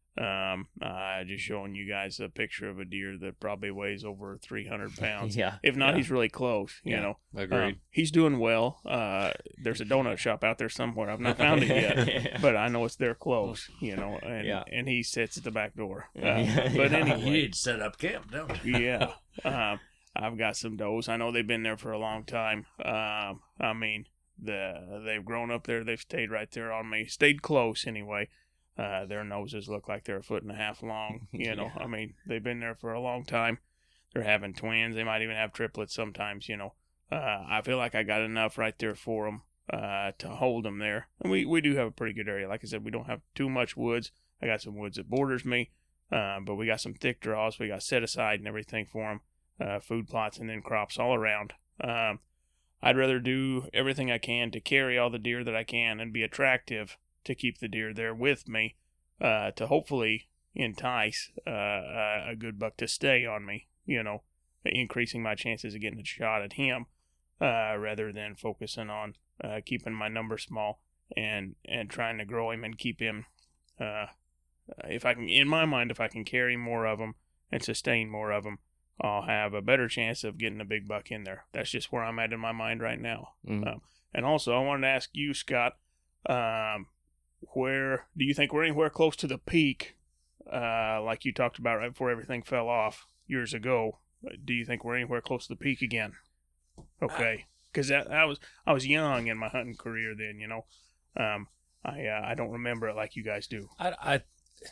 Um, uh, just showing you guys a picture of a deer that probably weighs over three hundred pounds. Yeah. If not, Yeah. he's really close, you Yeah. know. Agreed. Um, he's doing well. Uh, there's a donut shop out there somewhere. I've not found it yet, but I know it's there close, you know, and, Yeah. and he sits at the back door. Uh, Yeah. But Yeah. You anyway, need to set up camp, don't you? yeah. Um, I've got some does. I know they've been there for a long time. Um, I mean, the they've grown up there. They've stayed right there on me. Stayed close anyway. Uh, their noses look like they're a foot and a half long. You know, Yeah. I mean, they've been there for a long time. They're having twins. They might even have triplets sometimes. You know, uh, I feel like I got enough right there for them uh, to hold them there. And we we do have a pretty good area. Like I said, we don't have too much woods. I got some woods that borders me, uh, but we got some thick draws. We got set aside and everything for them. Uh, food plots and then crops all around. Um, I'd rather do everything I can to carry all the deer that I can and be attractive to keep the deer there with me, uh, to hopefully entice uh, a a good buck to stay on me, you know, increasing my chances of getting a shot at him, uh, rather than focusing on uh, keeping my number small and, and trying to grow him and keep him, uh, if I can, in my mind, if I can carry more of them and sustain more of them, I'll have a better chance of getting a big buck in there. That's just where I'm at in my mind right now. Mhm. Um, and also, I wanted to ask you, Scott, um, where do you think we're anywhere close to the peak, uh, like you talked about right before everything fell off years ago? Do you think we're anywhere close to the peak again? Okay, because I was I was young in my hunting career then, you know. Um, I uh, I don't remember it like you guys do. I, I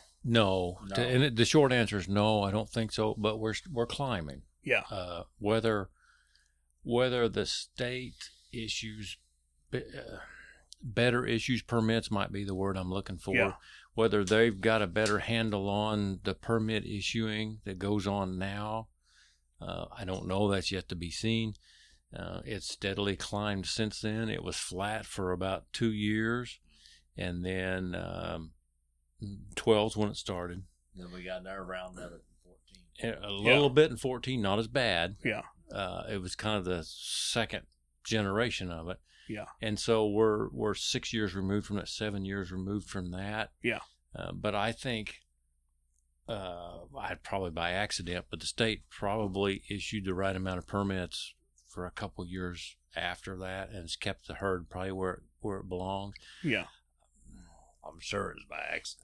no, No. To- and it, the short answer is no. I don't think so. But we're we're climbing. Yeah, Uh, whether whether the state issues be, uh, better issues permits might be the word I'm looking for. Yeah. Whether they've got a better handle on the permit issuing that goes on now, uh, I don't know. That's yet to be seen. Uh, it's steadily climbed since then. It was flat for about two years, and then um, twelve's when it started. Then we got nerve round of it in fourteen. And a little bit in fourteen, not as bad. yeah, Uh, it was kind of the second generation of it. yeah, And so we're we're six years removed from that, seven years removed from that. yeah, Uh, but I think, uh, I probably by accident, but the state probably issued the right amount of permits for a couple years after that, and it's kept the herd probably where it, where it belongs. yeah. I'm sure it's by accident.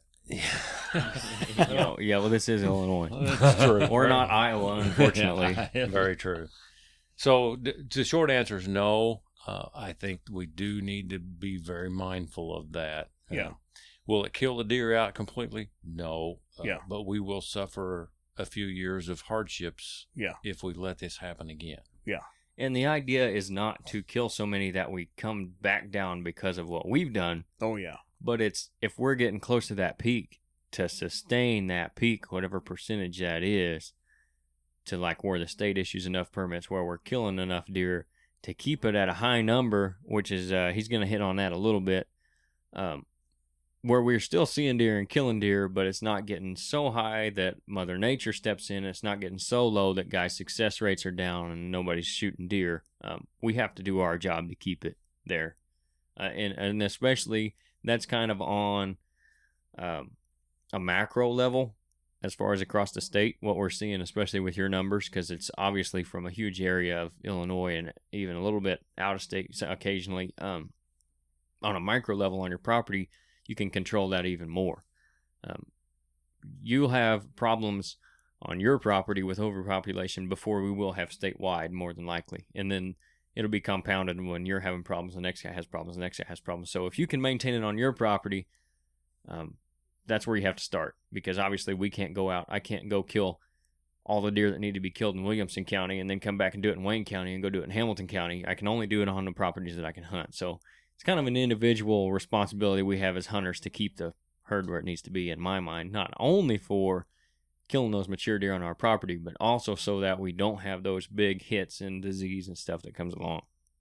yeah, yeah, well, this is Illinois. That's true. We're not Iowa, unfortunately. Yeah, very true. So th- the short answer is no. Uh, I think we do need to be very mindful of that. Uh, Yeah. will it kill the deer out completely? No. Uh, Yeah. But we will suffer a few years of hardships Yeah. if we let this happen again. And the idea is not to kill so many that we come back down because of what we've done, Oh yeah, but it's if we're getting close to that peak, to sustain that peak, whatever percentage that is, to like where the state issues enough permits where we're killing enough deer to keep it at a high number, which is, uh, he's going to hit on that a little bit, um, where we're still seeing deer and killing deer, but it's not getting so high that Mother Nature steps in. It's not getting so low that guys' success rates are down and nobody's shooting deer. Um, we have to do our job to keep it there. Uh, and, and especially that's kind of on um, a macro level as far as across the state, what we're seeing, especially with your numbers, because it's obviously from a huge area of Illinois and even a little bit out of state occasionally. Um, on a micro level on your property, you can control that even more. Um, you'll have problems on your property with overpopulation before we will have statewide, more than likely. And then it'll be compounded when you're having problems, the next guy has problems, the next guy has problems. So if you can maintain it on your property, um, that's where you have to start, because obviously we can't go out. I can't go kill all the deer that need to be killed in Williamson County and then come back and do it in Wayne County and go do it in Hamilton County. I can only do it on the properties that I can hunt. So it's kind of an individual responsibility we have as hunters to keep the herd where it needs to be, in my mind, not only for killing those mature deer on our property, but also so that we don't have those big hits and disease and stuff that comes along.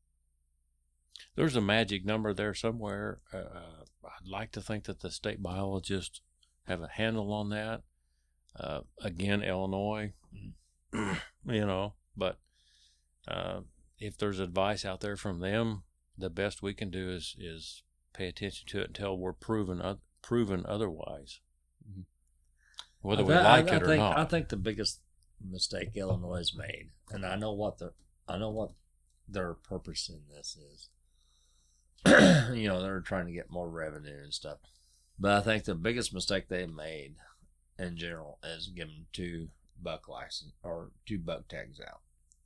There's a magic number there somewhere. Uh, I'd like to think that the state biologists have a handle on that. Uh, again, Illinois, you know, but uh, if there's advice out there from them, the best we can do is, is pay attention to it until we're proven, uh, proven otherwise. whether I we thi- like I, it I or think, not. I think the biggest mistake Illinois has made, and I know what the I know what their purpose in this is. You know, they're trying to get more revenue and stuff. But I think the biggest mistake they made in general is giving two buck license or two buck tags out.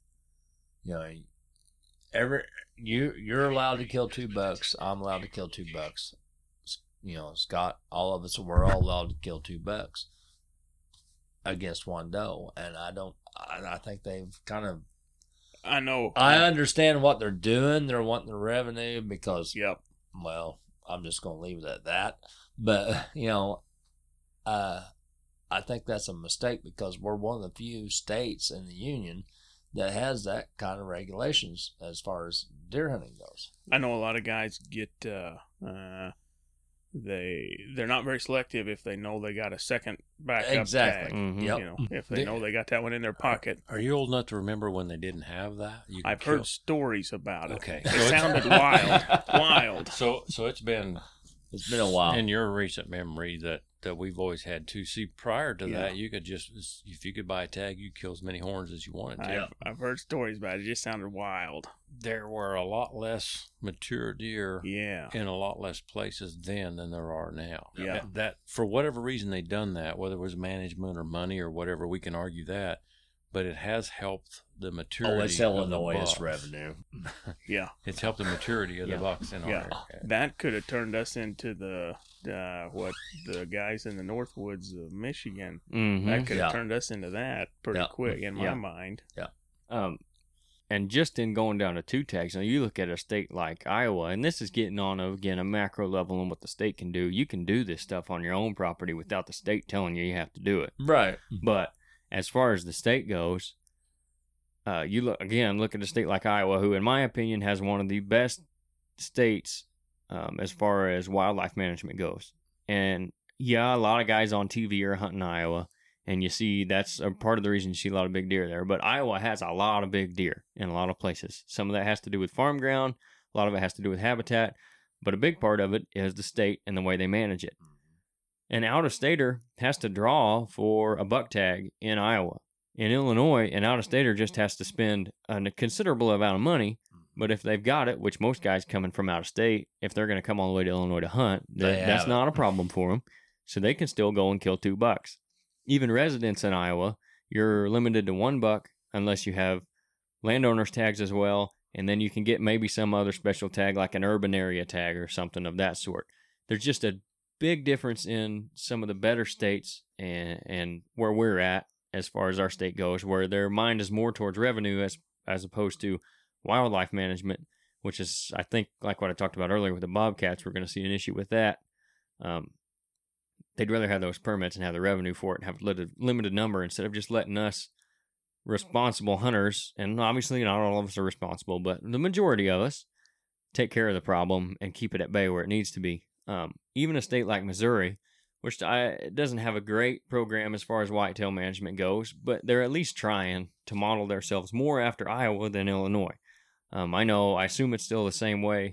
You know, every you you're allowed to kill two bucks. I'm allowed to kill two bucks. You know, Scott, all of us, we're all allowed to kill two bucks against one doe, and I don't. I, I think they've kind of. I know. I understand what they're doing. They're wanting the revenue because, Yep. well, I'm just going to leave it at that. But, you know, uh, I think that's a mistake because we're one of the few states in the union that has that kind of regulations as far as deer hunting goes. I know a lot of guys get uh, uh, they they're not very selective if they know they got a second backup Exactly. tag. Mhm. Yep. You know, if they They- know they got that one in their pocket. Are you old enough to remember when they didn't have that? You could I've kill- heard stories about it. Okay. It So it's- sounded wild, wild. So, so it's been It's been a while. in your recent memory that, that we've always had two. See, prior to Yeah. that, you could just, if you could buy a tag, you kill as many horns as you wanted to. I've, I've heard stories about it. It just sounded wild. There were a lot less mature deer Yeah. in a lot less places then than there are now. Yeah. That, that for whatever reason they done that, whether it was management or money or whatever, we can argue that, but it has helped the maturity. oh, it's of the Illinois. It's bucks. revenue. Yeah. It's helped the maturity of Yeah. the bucks in Yeah. our area. That could have turned us into the uh, what the guys in the Northwoods of Michigan. Mm-hmm. That could have Yeah. turned us into that pretty Yeah. quick in my Yeah. mind. Um, and just in going down to two tags, now you look at a state like Iowa, and this is getting on again a macro level and what the state can do. You can do this stuff on your own property without the state telling you you have to do it. Right. But as far as the state goes, uh, you look again. Look at a state like Iowa, who, in my opinion, has one of the best states um, as far as wildlife management goes. And yeah, a lot of guys on T V are hunting Iowa, and you see that's a part of the reason you see a lot of big deer there. But Iowa has a lot of big deer in a lot of places. Some of that has to do with farm ground. A lot of it has to do with habitat. But a big part of it is the state and the way they manage it. An out-of-stater has to draw for a buck tag in Iowa. In Illinois, an out-of-stater just has to spend a considerable amount of money, but if they've got it, which most guys coming from out of state, if they're going to come all the way to Illinois to hunt, They that, that's have it. not a problem for them. So they can still go and kill two bucks. Even residents in Iowa, you're limited to one buck unless you have landowners tags as well, and then you can get maybe some other special tag like an urban area tag or something of that sort. There's just a big difference in some of the better states and and where we're at as far as our state goes, where their mind is more towards revenue as as opposed to wildlife management, which is, I think, like what I talked about earlier with the bobcats, we're going to see an issue with that. Um, they'd rather have those permits and have the revenue for it and have a limited, limited number instead of just letting us responsible hunters, and obviously not all of us are responsible, but the majority of us take care of the problem and keep it at bay where it needs to be. Um, even a state like Missouri, which I, doesn't have a great program as far as whitetail management goes, but they're at least trying to model themselves more after Iowa than Illinois. Um, I know, I assume it's still the same way.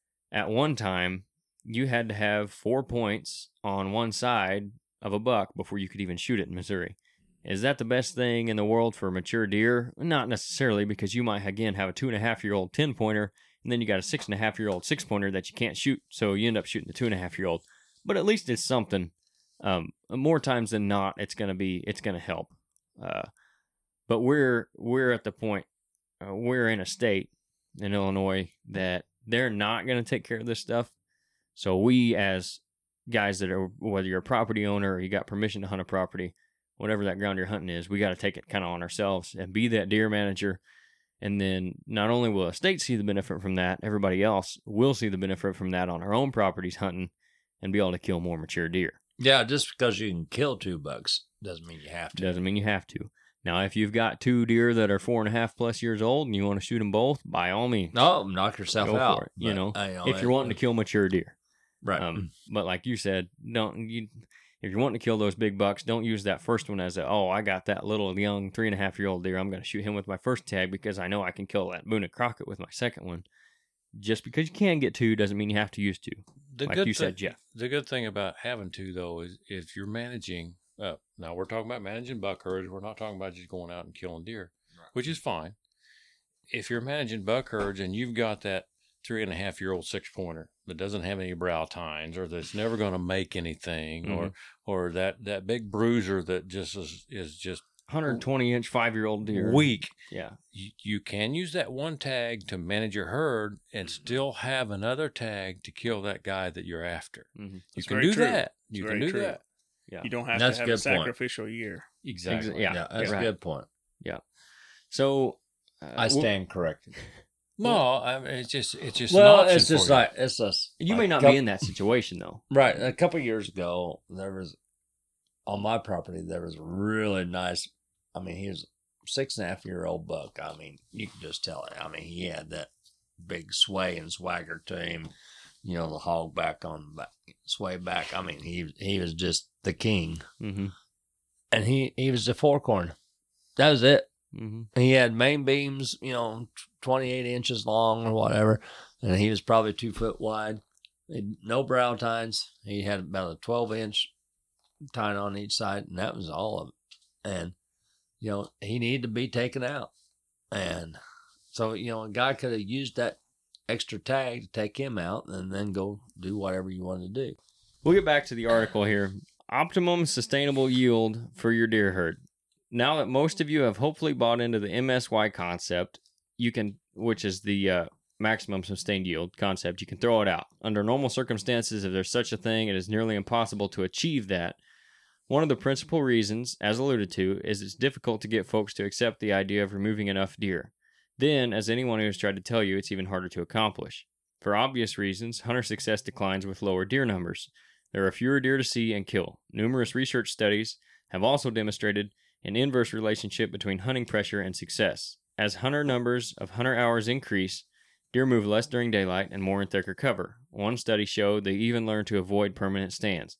At one time, you had to have four points on one side of a buck before you could even shoot it in Missouri. Is that the best thing in the world for mature deer? Not necessarily, because you might, again, have a two and a half year old ten pointer, and then you got a six and a half year old six pointer that you can't shoot, so you end up shooting the two and a half year old. But at least it's something. Um, more times than not, it's gonna be, it's gonna help. Uh, but we're we're at the point, uh, we're in a state in Illinois that they're not gonna take care of this stuff. So we, as guys that are, whether you're a property owner or you got permission to hunt a property, whatever that ground you're hunting is, we got to take it kind of on ourselves and be that deer manager. And then not only will a state see the benefit from that, everybody else will see the benefit from that on our own properties hunting and be able to kill more mature deer. Yeah, just because you can kill two bucks doesn't mean you have to. Doesn't mean you have to. Now, if you've got two deer that are four and a half plus years old and you want to shoot them both, by all means, No, knock yourself go out. for it. You But, know, uh, you know, if you're wanting to kill mature deer. right. Um, but like you said, don't you? If you're wanting to kill those big bucks, don't use that first one as a, oh, I got that little young three and a half year old deer. I'm going to shoot him with my first tag because I know I can kill that Boone and Crockett with my second one. Just because you can get two doesn't mean you have to use two. The Like good you thi- said, Jeff. The good thing about having two, though, is if you're managing Uh, now we're talking about managing buck herds. We're not talking about just going out and killing deer, Right. which is fine. If you're managing buck herds and you've got that three and a half year old six pointer that doesn't have any brow tines, or that's never going to make anything, Mhm. or or that, that big bruiser that just is, is just one hundred twenty inch five year old deer. weak, Yeah. you, you can use that one tag to manage your herd and still have another tag to kill that guy that you're after. Mm-hmm. You That's can very do true. that. It's You very can do true. that. Yeah. You don't have That's to a have a good point. sacrificial year. Exactly. Yeah. Yeah, that's Right. a good point. So uh, I well, stand corrected. No, I mean, it's just it's just Well, an option it's just for you. like it's just you like may not coup- be in that situation though. right. A couple years ago, there was on my property there was a really nice. I mean, he was a six and a half year old buck. I mean, you can just tell it. I mean, he had that big sway and swagger to him. You know, the hog back on the back, sway back. I mean, he he was just the king, Mm-hmm. and he he was a four corn. That was it. Mm-hmm. He had main beams, you know, twenty-eight inches long or whatever, and he was probably two foot wide. He had no brow tines. He had about a twelve inch tine on each side, and that was all of it. And, you know, he needed to be taken out. And so, you know, a guy could have used that extra tag to take him out and then go do whatever you wanted to do. We'll get back to the article here. Optimum sustainable yield for your deer herd. Now that most of you have hopefully bought into the M S Y concept, you can, which is the uh, maximum sustained yield concept, you can throw it out. Under normal circumstances, if there's such a thing, it is nearly impossible to achieve that. One of the principal reasons, as alluded to, is it's difficult to get folks to accept the idea of removing enough deer. Then, as anyone who has tried to tell you, it's even harder to accomplish. For obvious reasons, hunter success declines with lower deer numbers. There are fewer deer to see and kill. Numerous research studies have also demonstrated an inverse relationship between hunting pressure and success. As hunter numbers of hunter hours increase, deer move less during daylight and more in thicker cover. One study showed they even learn to avoid permanent stands.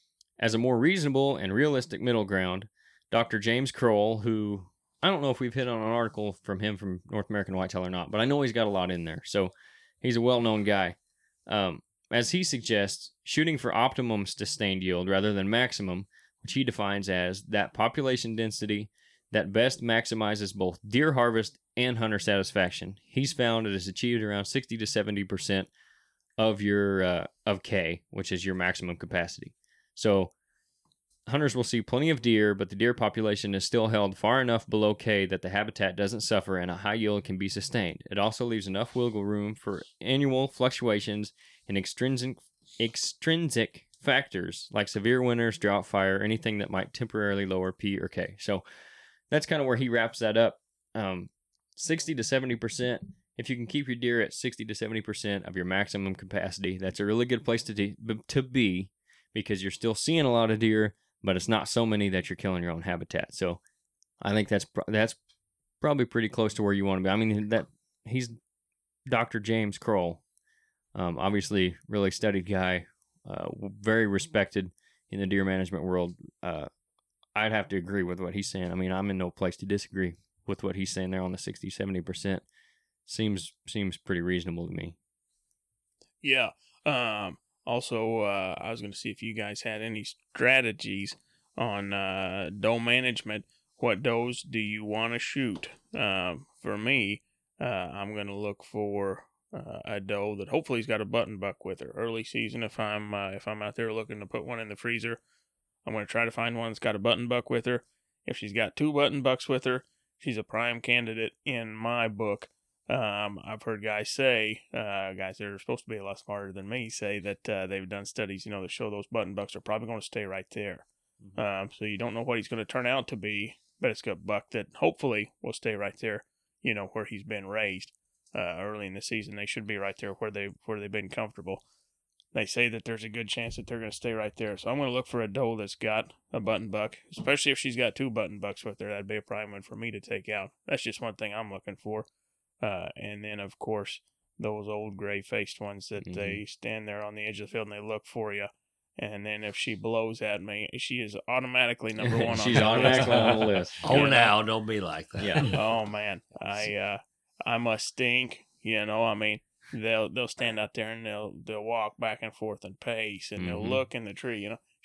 As a more reasonable and realistic middle ground, Doctor James Kroll, who I don't know if we've hit on an article from him from North American Whitetail or not, but I know he's got a lot in there, so he's a well-known guy. Um, as he suggests, shooting for optimum sustained yield rather than maximum, which he defines as that population density that best maximizes both deer harvest and hunter satisfaction. He's found it is achieved around sixty to seventy percent of your uh, of K, which is your maximum capacity. So hunters will see plenty of deer, but the deer population is still held far enough below K that the habitat doesn't suffer and a high yield can be sustained. It also leaves enough wiggle room for annual fluctuations in extrinsic extrinsic factors like severe winters, drought, fire, anything that might temporarily lower P or K. So that's kind of where he wraps that up. Um, sixty to seventy percent. If you can keep your deer at sixty to seventy percent of your maximum capacity, that's a really good place to, de- to be because you're still seeing a lot of deer, but it's not so many that you're killing your own habitat. So I think that's pro- that's probably pretty close to where you want to be. I mean, that he's Doctor James Kroll, um, obviously really studied guy, uh, very respected in the deer management world. Uh, I'd have to agree with what he's saying. I mean, I'm in no place to disagree with what he's saying there on the sixty, seventy percent. Seems seems pretty reasonable to me. Yeah. Um, also, uh, I was going to see if you guys had any strategies on uh, doe management. What does do you want to shoot? Um, for me, uh, I'm going to look for uh, a doe that hopefully has got a button buck with her. Early season, if I'm uh, if I'm out there looking to put one in the freezer, I'm going to try to find one that's got a button buck with her. If she's got two button bucks with her, she's a prime candidate in my book. Um, I've heard guys say, uh, guys that are supposed to be a lot smarter than me, say that uh, they've done studies, you know, that show those button bucks are probably going to stay right there. Mm-hmm. Um, so you don't know what he's going to turn out to be, but it's got a buck that hopefully will stay right there, you know, where he's been raised uh, early in the season. They should be right there where they where they've been comfortable. They say that there's a good chance that they're going to stay right there. So I'm going to look for a doe that's got a button buck, especially if she's got two button bucks with her. That'd be a prime one for me to take out. That's just one thing I'm looking for. Uh, and then, of course, those old gray-faced ones that mm-hmm. they stand there on the edge of the field and they look for you. And then if she blows at me, she is automatically number one on She's the automatically list. on the list. Oh, now, don't be like that. Yeah. Oh, man. I uh, I must stink. You know, I mean, they'll they'll stand out there and they'll they'll walk back and forth and pace and mm-hmm. they'll look in the tree. You know,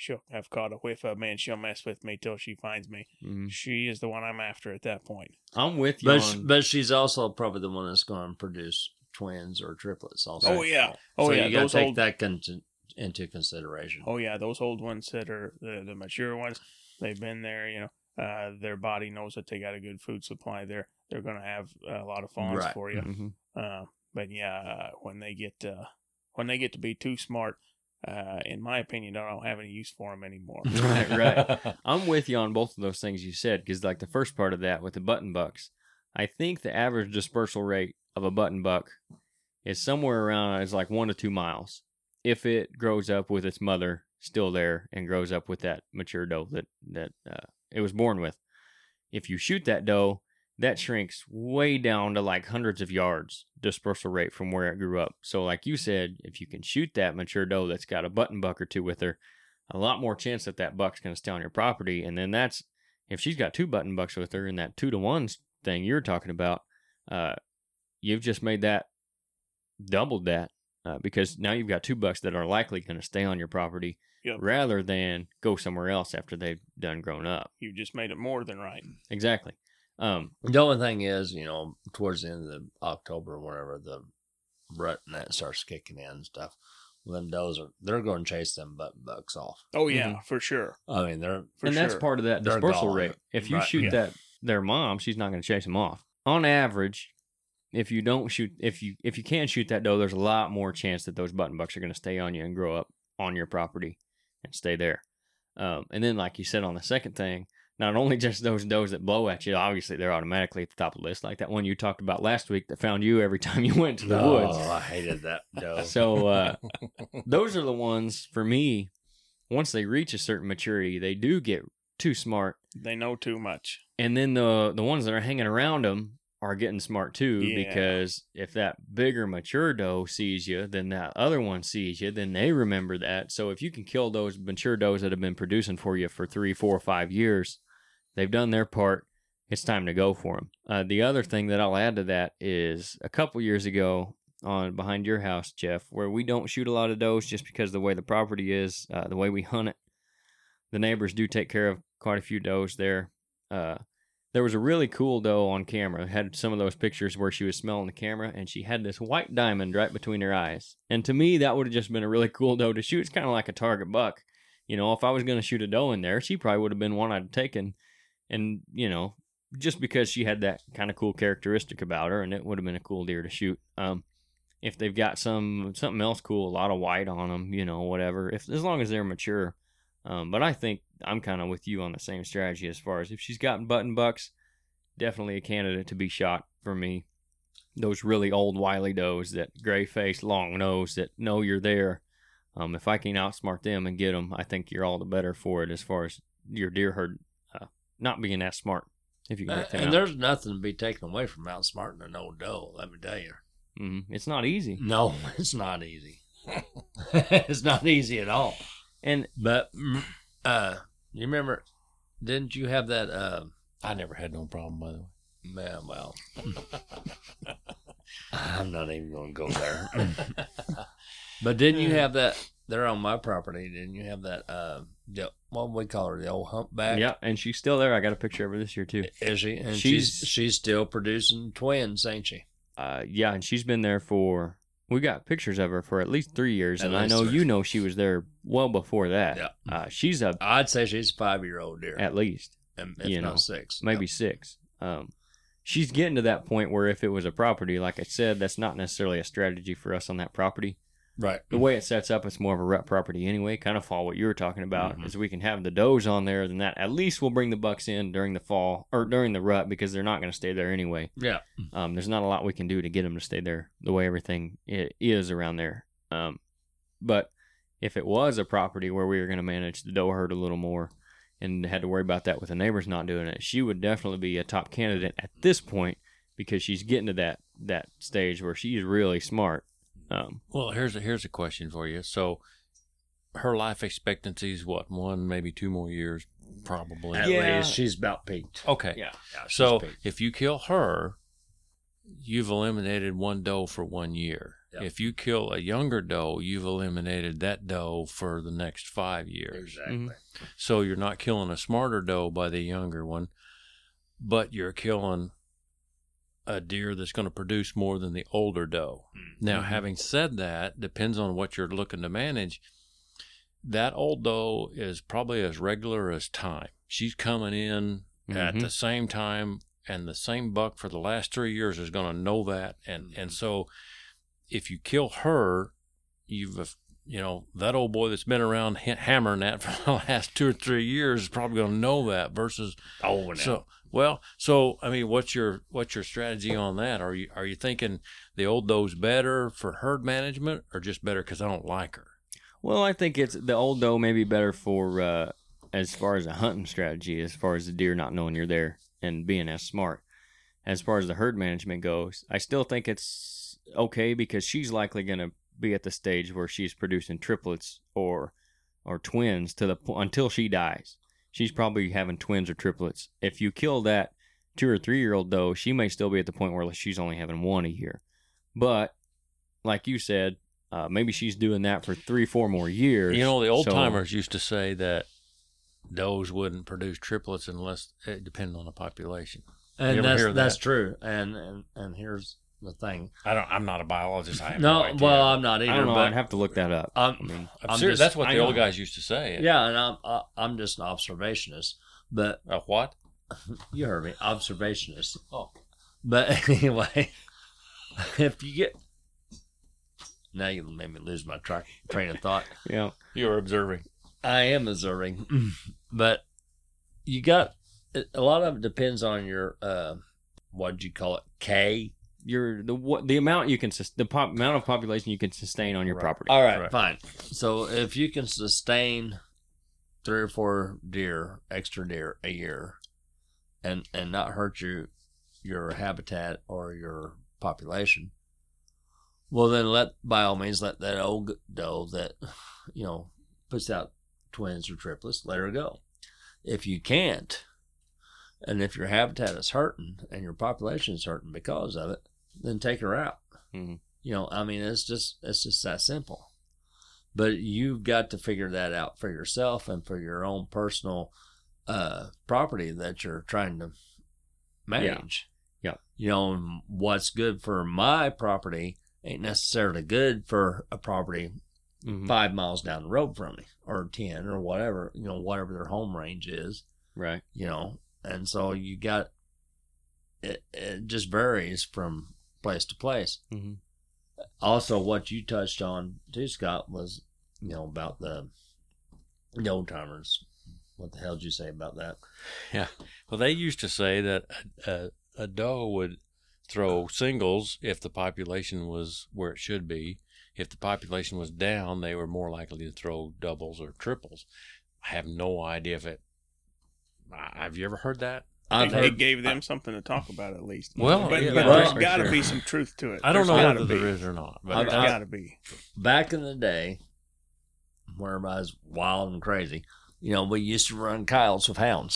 she'll have caught a whiff of me and she'll mess with me till she finds me. Mhm. She is the one I'm after at that point. I'm with you. But on, but she's also probably the one that's going to produce twins or triplets. Also. Oh yeah, oh so yeah. you got Those to take old, that con- into consideration. oh yeah, those old ones that are the, the mature ones. They've been there. You know, uh, their body knows that they got a good food supply. They're they're going to have a lot of fawns Right. for you. Mhm. Uh, but yeah, uh, when they get uh, when they get to be too smart, uh, in my opinion, I don't have any use for them anymore. Right, right. I'm with you on both of those things you said, because like the first part of that with the button bucks, I think the average dispersal rate of a button buck is somewhere around is like one to two miles. If it grows up with its mother still there and grows up with that mature doe that that uh, it was born with, if you shoot that doe, that shrinks way down to like hundreds of yards dispersal rate from where it grew up. So like you said, if you can shoot that mature doe that's got a button buck or two with her, a lot more chance that that buck's going to stay on your property. And then that's, if she's got two button bucks with her and that two to one thing you're talking about, uh, you've just made that, doubled that, uh, because now you've got two bucks that are likely going to stay on your property Yep. rather than go somewhere else after they've done grown up. You just made it more than right. Exactly. Um, The only thing is, you know, towards the end of the October, whenever the rut and that starts kicking in and stuff, them does are they're going to chase them button bucks off. Oh yeah, for sure. I mean, they're For and that's sure. part of that They're dispersal gone. rate. If you Right, shoot yeah. that their mom, she's not going to chase them off. On average, if you don't shoot, if you if you can shoot that doe, there's a lot more chance that those button bucks are going to stay on you and grow up on your property and stay there. Um, and then, like you said on the second thing, not only just those does that blow at you, obviously they're automatically at the top of the list, like that one you talked about last week that found you every time you went to the oh, woods. I hated that doe. So uh, those are the ones for me. Once they reach a certain maturity, they do get too smart, They know too much. and then the the ones that are hanging around them are getting smart too. Yeah. Because if that bigger mature doe sees you, then that other one sees you, then they remember that. So if you can kill those mature does that have been producing for you for three, four, five years, they've done their part. It's time to go for them. Uh, the other thing that I'll add to that is a couple years ago on behind your house, Jeff, where we don't shoot a lot of does just because of the way the property is, uh, the way we hunt it. The neighbors do take care of quite a few does there. Uh, there was a really cool doe on camera. Had some of those pictures where she was smelling the camera, and she had this white diamond right between her eyes. And to me, that would have just been a really cool doe to shoot. It's kind of like a target buck. You know, if I was going to shoot a doe in there, she probably would have been one I'd taken. And, you know, just because she had that kind of cool characteristic about her, and it would have been a cool deer to shoot. Um, if they've got some something else cool, a lot of white on them, you know, whatever, if as long as they're mature. Um, but I think I'm kind of with you on the same strategy as far as if she's got button bucks, definitely a candidate to be shot for me. Those really old wily does, that gray face, long nose, that know you're there. Um, if I can outsmart them and get them, I think you're all the better for it as far as your deer herd uh, not being that smart. If you can Uh, get them and out. there's nothing to be taken away from outsmarting an old doe, let me tell you. Mm-hmm. It's not easy. No, it's not easy. It's not easy at all. And But, mm, uh, you remember, didn't you have that, uh, I never had no problem, by the way. man, well, I'm not even going to go there. But didn't you have that, they're on my property, didn't you have that, uh, the, what do we call her, the old humpback? yeah, and she's still there. I got a picture of her this year too. Is she? And She's- she's, she's still producing twins, ain't she? Uh, yeah, and she's been there for. We got pictures of her for at least three years, At and I least know three. you know she was there well before that. Yeah. Uh, she's a I'd say she's a five-year-old deer, at least and if you not know, six. maybe six. Um, she's getting to that point where if it was a property, like I said, that's not necessarily a strategy for us on that property. Right. The way it sets up, it's more of a rut property anyway. Kind of fall what you were talking about Mhm. is we can have the does on there, then that at least will bring the bucks in during the fall or during the rut because they're not going to stay there anyway. Yeah. Um, there's not a lot we can do to get them to stay there the way everything i- is around there. Um, but if it was a property where we were going to manage the doe herd a little more and had to worry about that with the neighbors not doing it, she would definitely be a top candidate at this point because she's getting to that that stage where she's really smart. Um, Well, here's a here's a question for you. So, her life expectancy is what, one, maybe two more years, probably. At Yeah. least she's about peaked. Okay. yeah. Yeah, she's So, peaked. if you kill her, you've eliminated one doe for one year. Yep. If you kill a younger doe, you've eliminated that doe for the next five years. Exactly. So you're not killing a smarter doe by the younger one, but you're killing a deer that's going to produce more than the older doe. Mm-hmm. Now, having said that, depends on what you're looking to manage. That old doe is probably as regular as time. She's coming in Mm-hmm. at the same time, and the same buck for the last three years is going to know that. And, Mm-hmm. and so if you kill her, you've, you know, that old boy that's been around ha- hammering that for the last two or three years is probably going to know that versus, Oh, no. so, well, so, I mean, what's your, what's your strategy on that? Are you, are you thinking the old doe's better for herd management or just better because I don't like her? Well, I think it's the old doe may be better for uh, as far as a hunting strategy, as far as the deer not knowing you're there and being as smart. As far as the herd management goes, I still think it's okay because she's likely going to be at the stage where she's producing triplets or or twins to the po- until she dies. She's probably having twins or triplets. If you kill that two or three year old doe, she may still be at the point where she's only having one a year. But like you said, uh, maybe she's doing that for three, four more years. You know, the old So- timers used to say that does wouldn't produce triplets unless it depended on the population. You And ever that's hear that's that? true. And, and and here's the thing. I don't. I'm not a biologist. I have No, no, idea. well, I'm not either. I don't know. but I'd have to look that up. I'm, I mean, I'm I'm serious. just- That's what I the old know. guys used to say. Yeah, and I'm I, I'm just an observationist. But A what? you heard me, observationist. Oh. But anyway, if you get now you made me lose my track train of thought. yeah. You were observing. I am observing, but you got a lot of it depends on your uh, what'd you call it, K. Your the what the amount you can sus- the pop, amount of population you can sustain on your Right. property. All right, Right. fine. So if you can sustain three or four deer, extra deer a year, and and not hurt your your habitat or your population, well then let by all means let that old doe that you know puts out twins or triplets, let her go. If you can't, and if your habitat is hurting and your population is hurting because of it, then take her out. Mhm. You know, I mean, it's just it's just that simple. But you've got to figure that out for yourself and for your own personal uh, property that you're trying to manage. Yeah. You know, and what's good for my property ain't necessarily good for a property Mhm. five miles down the road from me, or ten, or whatever, you know, whatever their home range is, Right. you know. And so you got, it, it just varies from place to place. Mhm. Also, what you touched on too, Scott, was, you know, about the, the old timers. What the hell did you say about that? Well, they used to say that a, a, a doe would throw singles if the population was where it should be. If the population was down, they were more likely to throw doubles or triples. I have no idea if it. I- Have you ever heard that? I've it, heard, it gave them something to talk about at least. Well, but, yeah, but well, there's for got to sure. be some truth to it. I don't There's know gotta whether be. there is or not, but I've- There's I've- got to be. back in the day, where I was wild and crazy, you know, we used to run coyotes with hounds.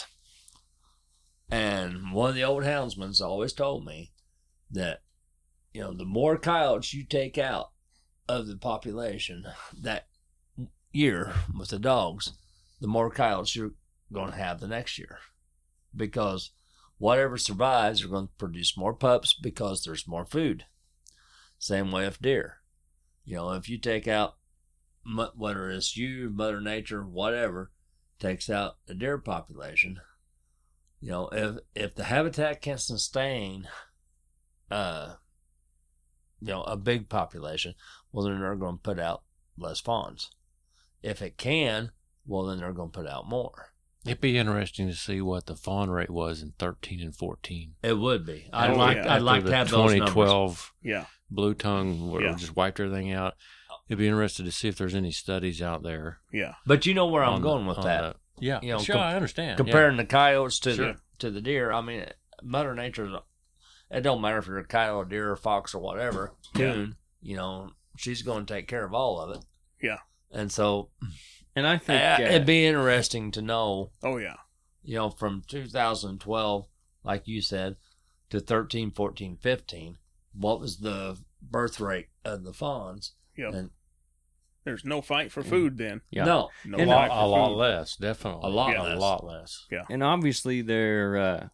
And one of the old houndsmen always told me that, you know, the more coyotes you take out of the population that year with the dogs, the more coyotes you're going to have the next year. Because whatever survives are going to produce more pups because there's more food. Same way with deer. You know, if you take out, mu- whether it's you, Mother Nature, whatever, takes out the deer population, you know, if if the habitat can sustain, uh, you know, a big population, well, then they're going to put out less fawns. If it can, well, then they're going to put out more. it'd be interesting to see what the fawn rate was in thirteen and fourteen. It would be. I'd Oh, like. yeah. I'd like After to have the those twenty numbers. twelve Yeah. blue tongue where Yeah. it just wiped everything out. It'd be interesting to see if there's any studies out there. Yeah. But you know where I'm on the- going with on that. the- yeah, You know, sure, com- I understand. yeah. Comparing the coyotes to Sure. the to the deer, I mean, Mother Nature. It don't matter if you're a coyote, deer, or fox, or whatever. Yeah. Coon, you know, she's going to take care of all of it. Yeah. And so And I think uh, uh, it'd be interesting to know, Oh yeah. you know, from two thousand twelve, like you said, to thirteen, fourteen, fifteen, what was the birth rate of the fawns. Yep. And There's no fight for food then. Yeah. no, No A And fight lot, for a lot food. less, definitely. A lot a less. lot less. And obviously, they're uh,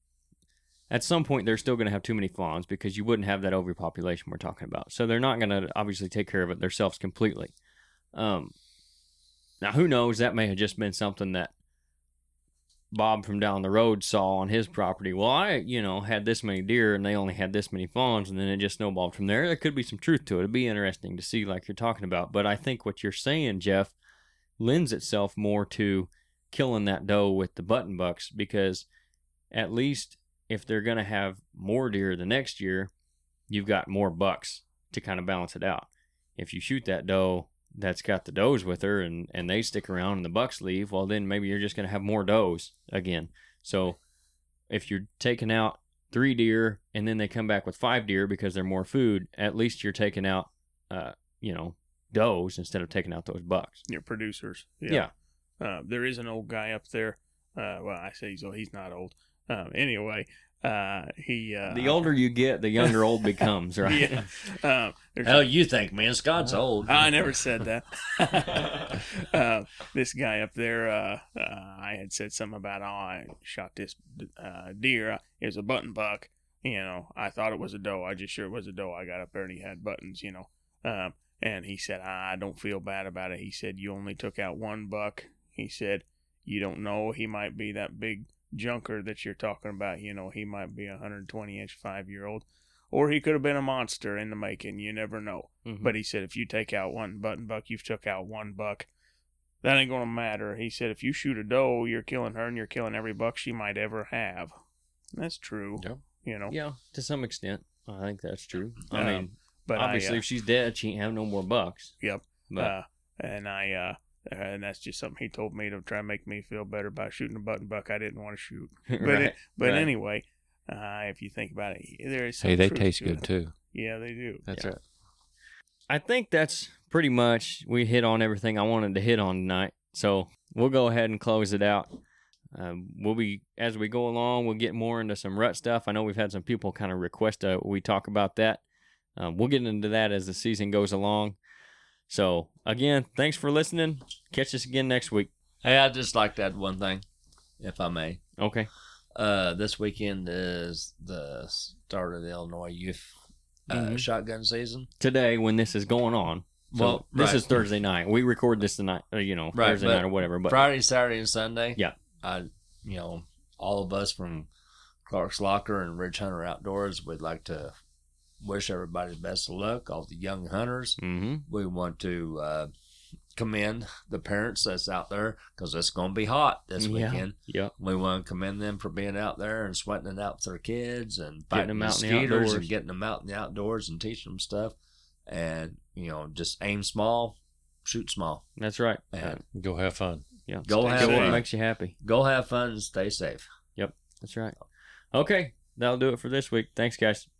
at some point they're still going to have too many fawns because you wouldn't have that overpopulation we're talking about. So they're not going to obviously take care of it themselves completely. Um, now, who knows? That may have just been something that Bob from down the road saw on his property. Well, I, you know, had this many deer and they only had this many fawns, and then it just snowballed from there. There could be some truth to it. It'd be interesting to see, like you're talking about. But I think what you're saying, Jeff, lends itself more to killing that doe with the button bucks, because at least if they're going to have more deer the next year, you've got more bucks to kind of balance it out. If you shoot that doe that's got the does with her and, and they stick around and the bucks leave, well, then maybe you're just going to have more does again. So if you're taking out three deer and then they come back with five deer because they're more food, at least you're taking out, uh, you know, does instead of taking out those bucks. Your producers. Yeah. Uh, there is an old guy up there. Uh, well, I say he's old. He's not old. Um, anyway, uh, he. Uh, The older you get, the younger old becomes, right? Yeah. Um, there's hell, you think, man? Scott's old. I never said that. uh, this guy up there, uh, uh, I had said something about, oh, I shot this uh, deer. It was a button buck. You know, I thought it was a doe. I just sure it was a doe. I got up there and he had buttons, you know. Um, and he said, I don't feel bad about it. He said, you only took out one buck. He said, you don't know. He might be that big junker that you're talking about. You know, he might be a one hundred twenty inch five year old. Or he could have been a monster in the making. You never know. Mhm. But he said, if you take out one button buck, you've took out one buck. That ain't going to matter. He said, if you shoot a doe, you're killing her and you're killing every buck she might ever have. That's true. Yep. You know. Yeah, to some extent. I think that's true. I Um, mean, But obviously, I, uh, if she's dead, she ain't have no more bucks. Yep. But uh, and I, uh, and that's just something he told me to try and make me feel better about shooting a button buck I didn't want to shoot. But right, it, but right. anyway, uh, if you think about it, there is some Hey, they truth taste to good it. too. Yeah, they do. That's Yeah. it. I think that's pretty much, we hit on everything I wanted to hit on tonight. So we'll go ahead and close it out. Um, we'll be, as we go along, we'll get more into some rut stuff. I know we've had some people kind of request that we talk about that. Um, we'll get into that as the season goes along. So again, thanks for listening. Catch us again next week. Hey, I'd just like to add one thing, if I may. Okay. Uh, this weekend is the start of the Illinois youth uh, Mhm. shotgun season. Today, when this is going on, so Well, this right. is Thursday night. We record this tonight, or, you know, Right, Thursday but night or whatever. But Friday, Saturday, and Sunday. Yeah. I, you know, all of us from Clark's Locker and Ridge Hunter Outdoors would like to wish everybody the best of luck, all the young hunters. hmm We want to uh, commend the parents that's out there because it's going to be hot this Yeah. weekend. Yep. We want to commend them for being out there and sweating it out with their kids and Getting fighting them out in the mosquitoes outdoors. and getting them out in the outdoors and teaching them stuff. And, you know, just aim small, shoot small. That's right. And Go have fun. Yeah. Go Stay have safe. What fun. makes you happy. go have fun and stay safe. That's right. Okay. That'll do it for this week. Thanks, guys.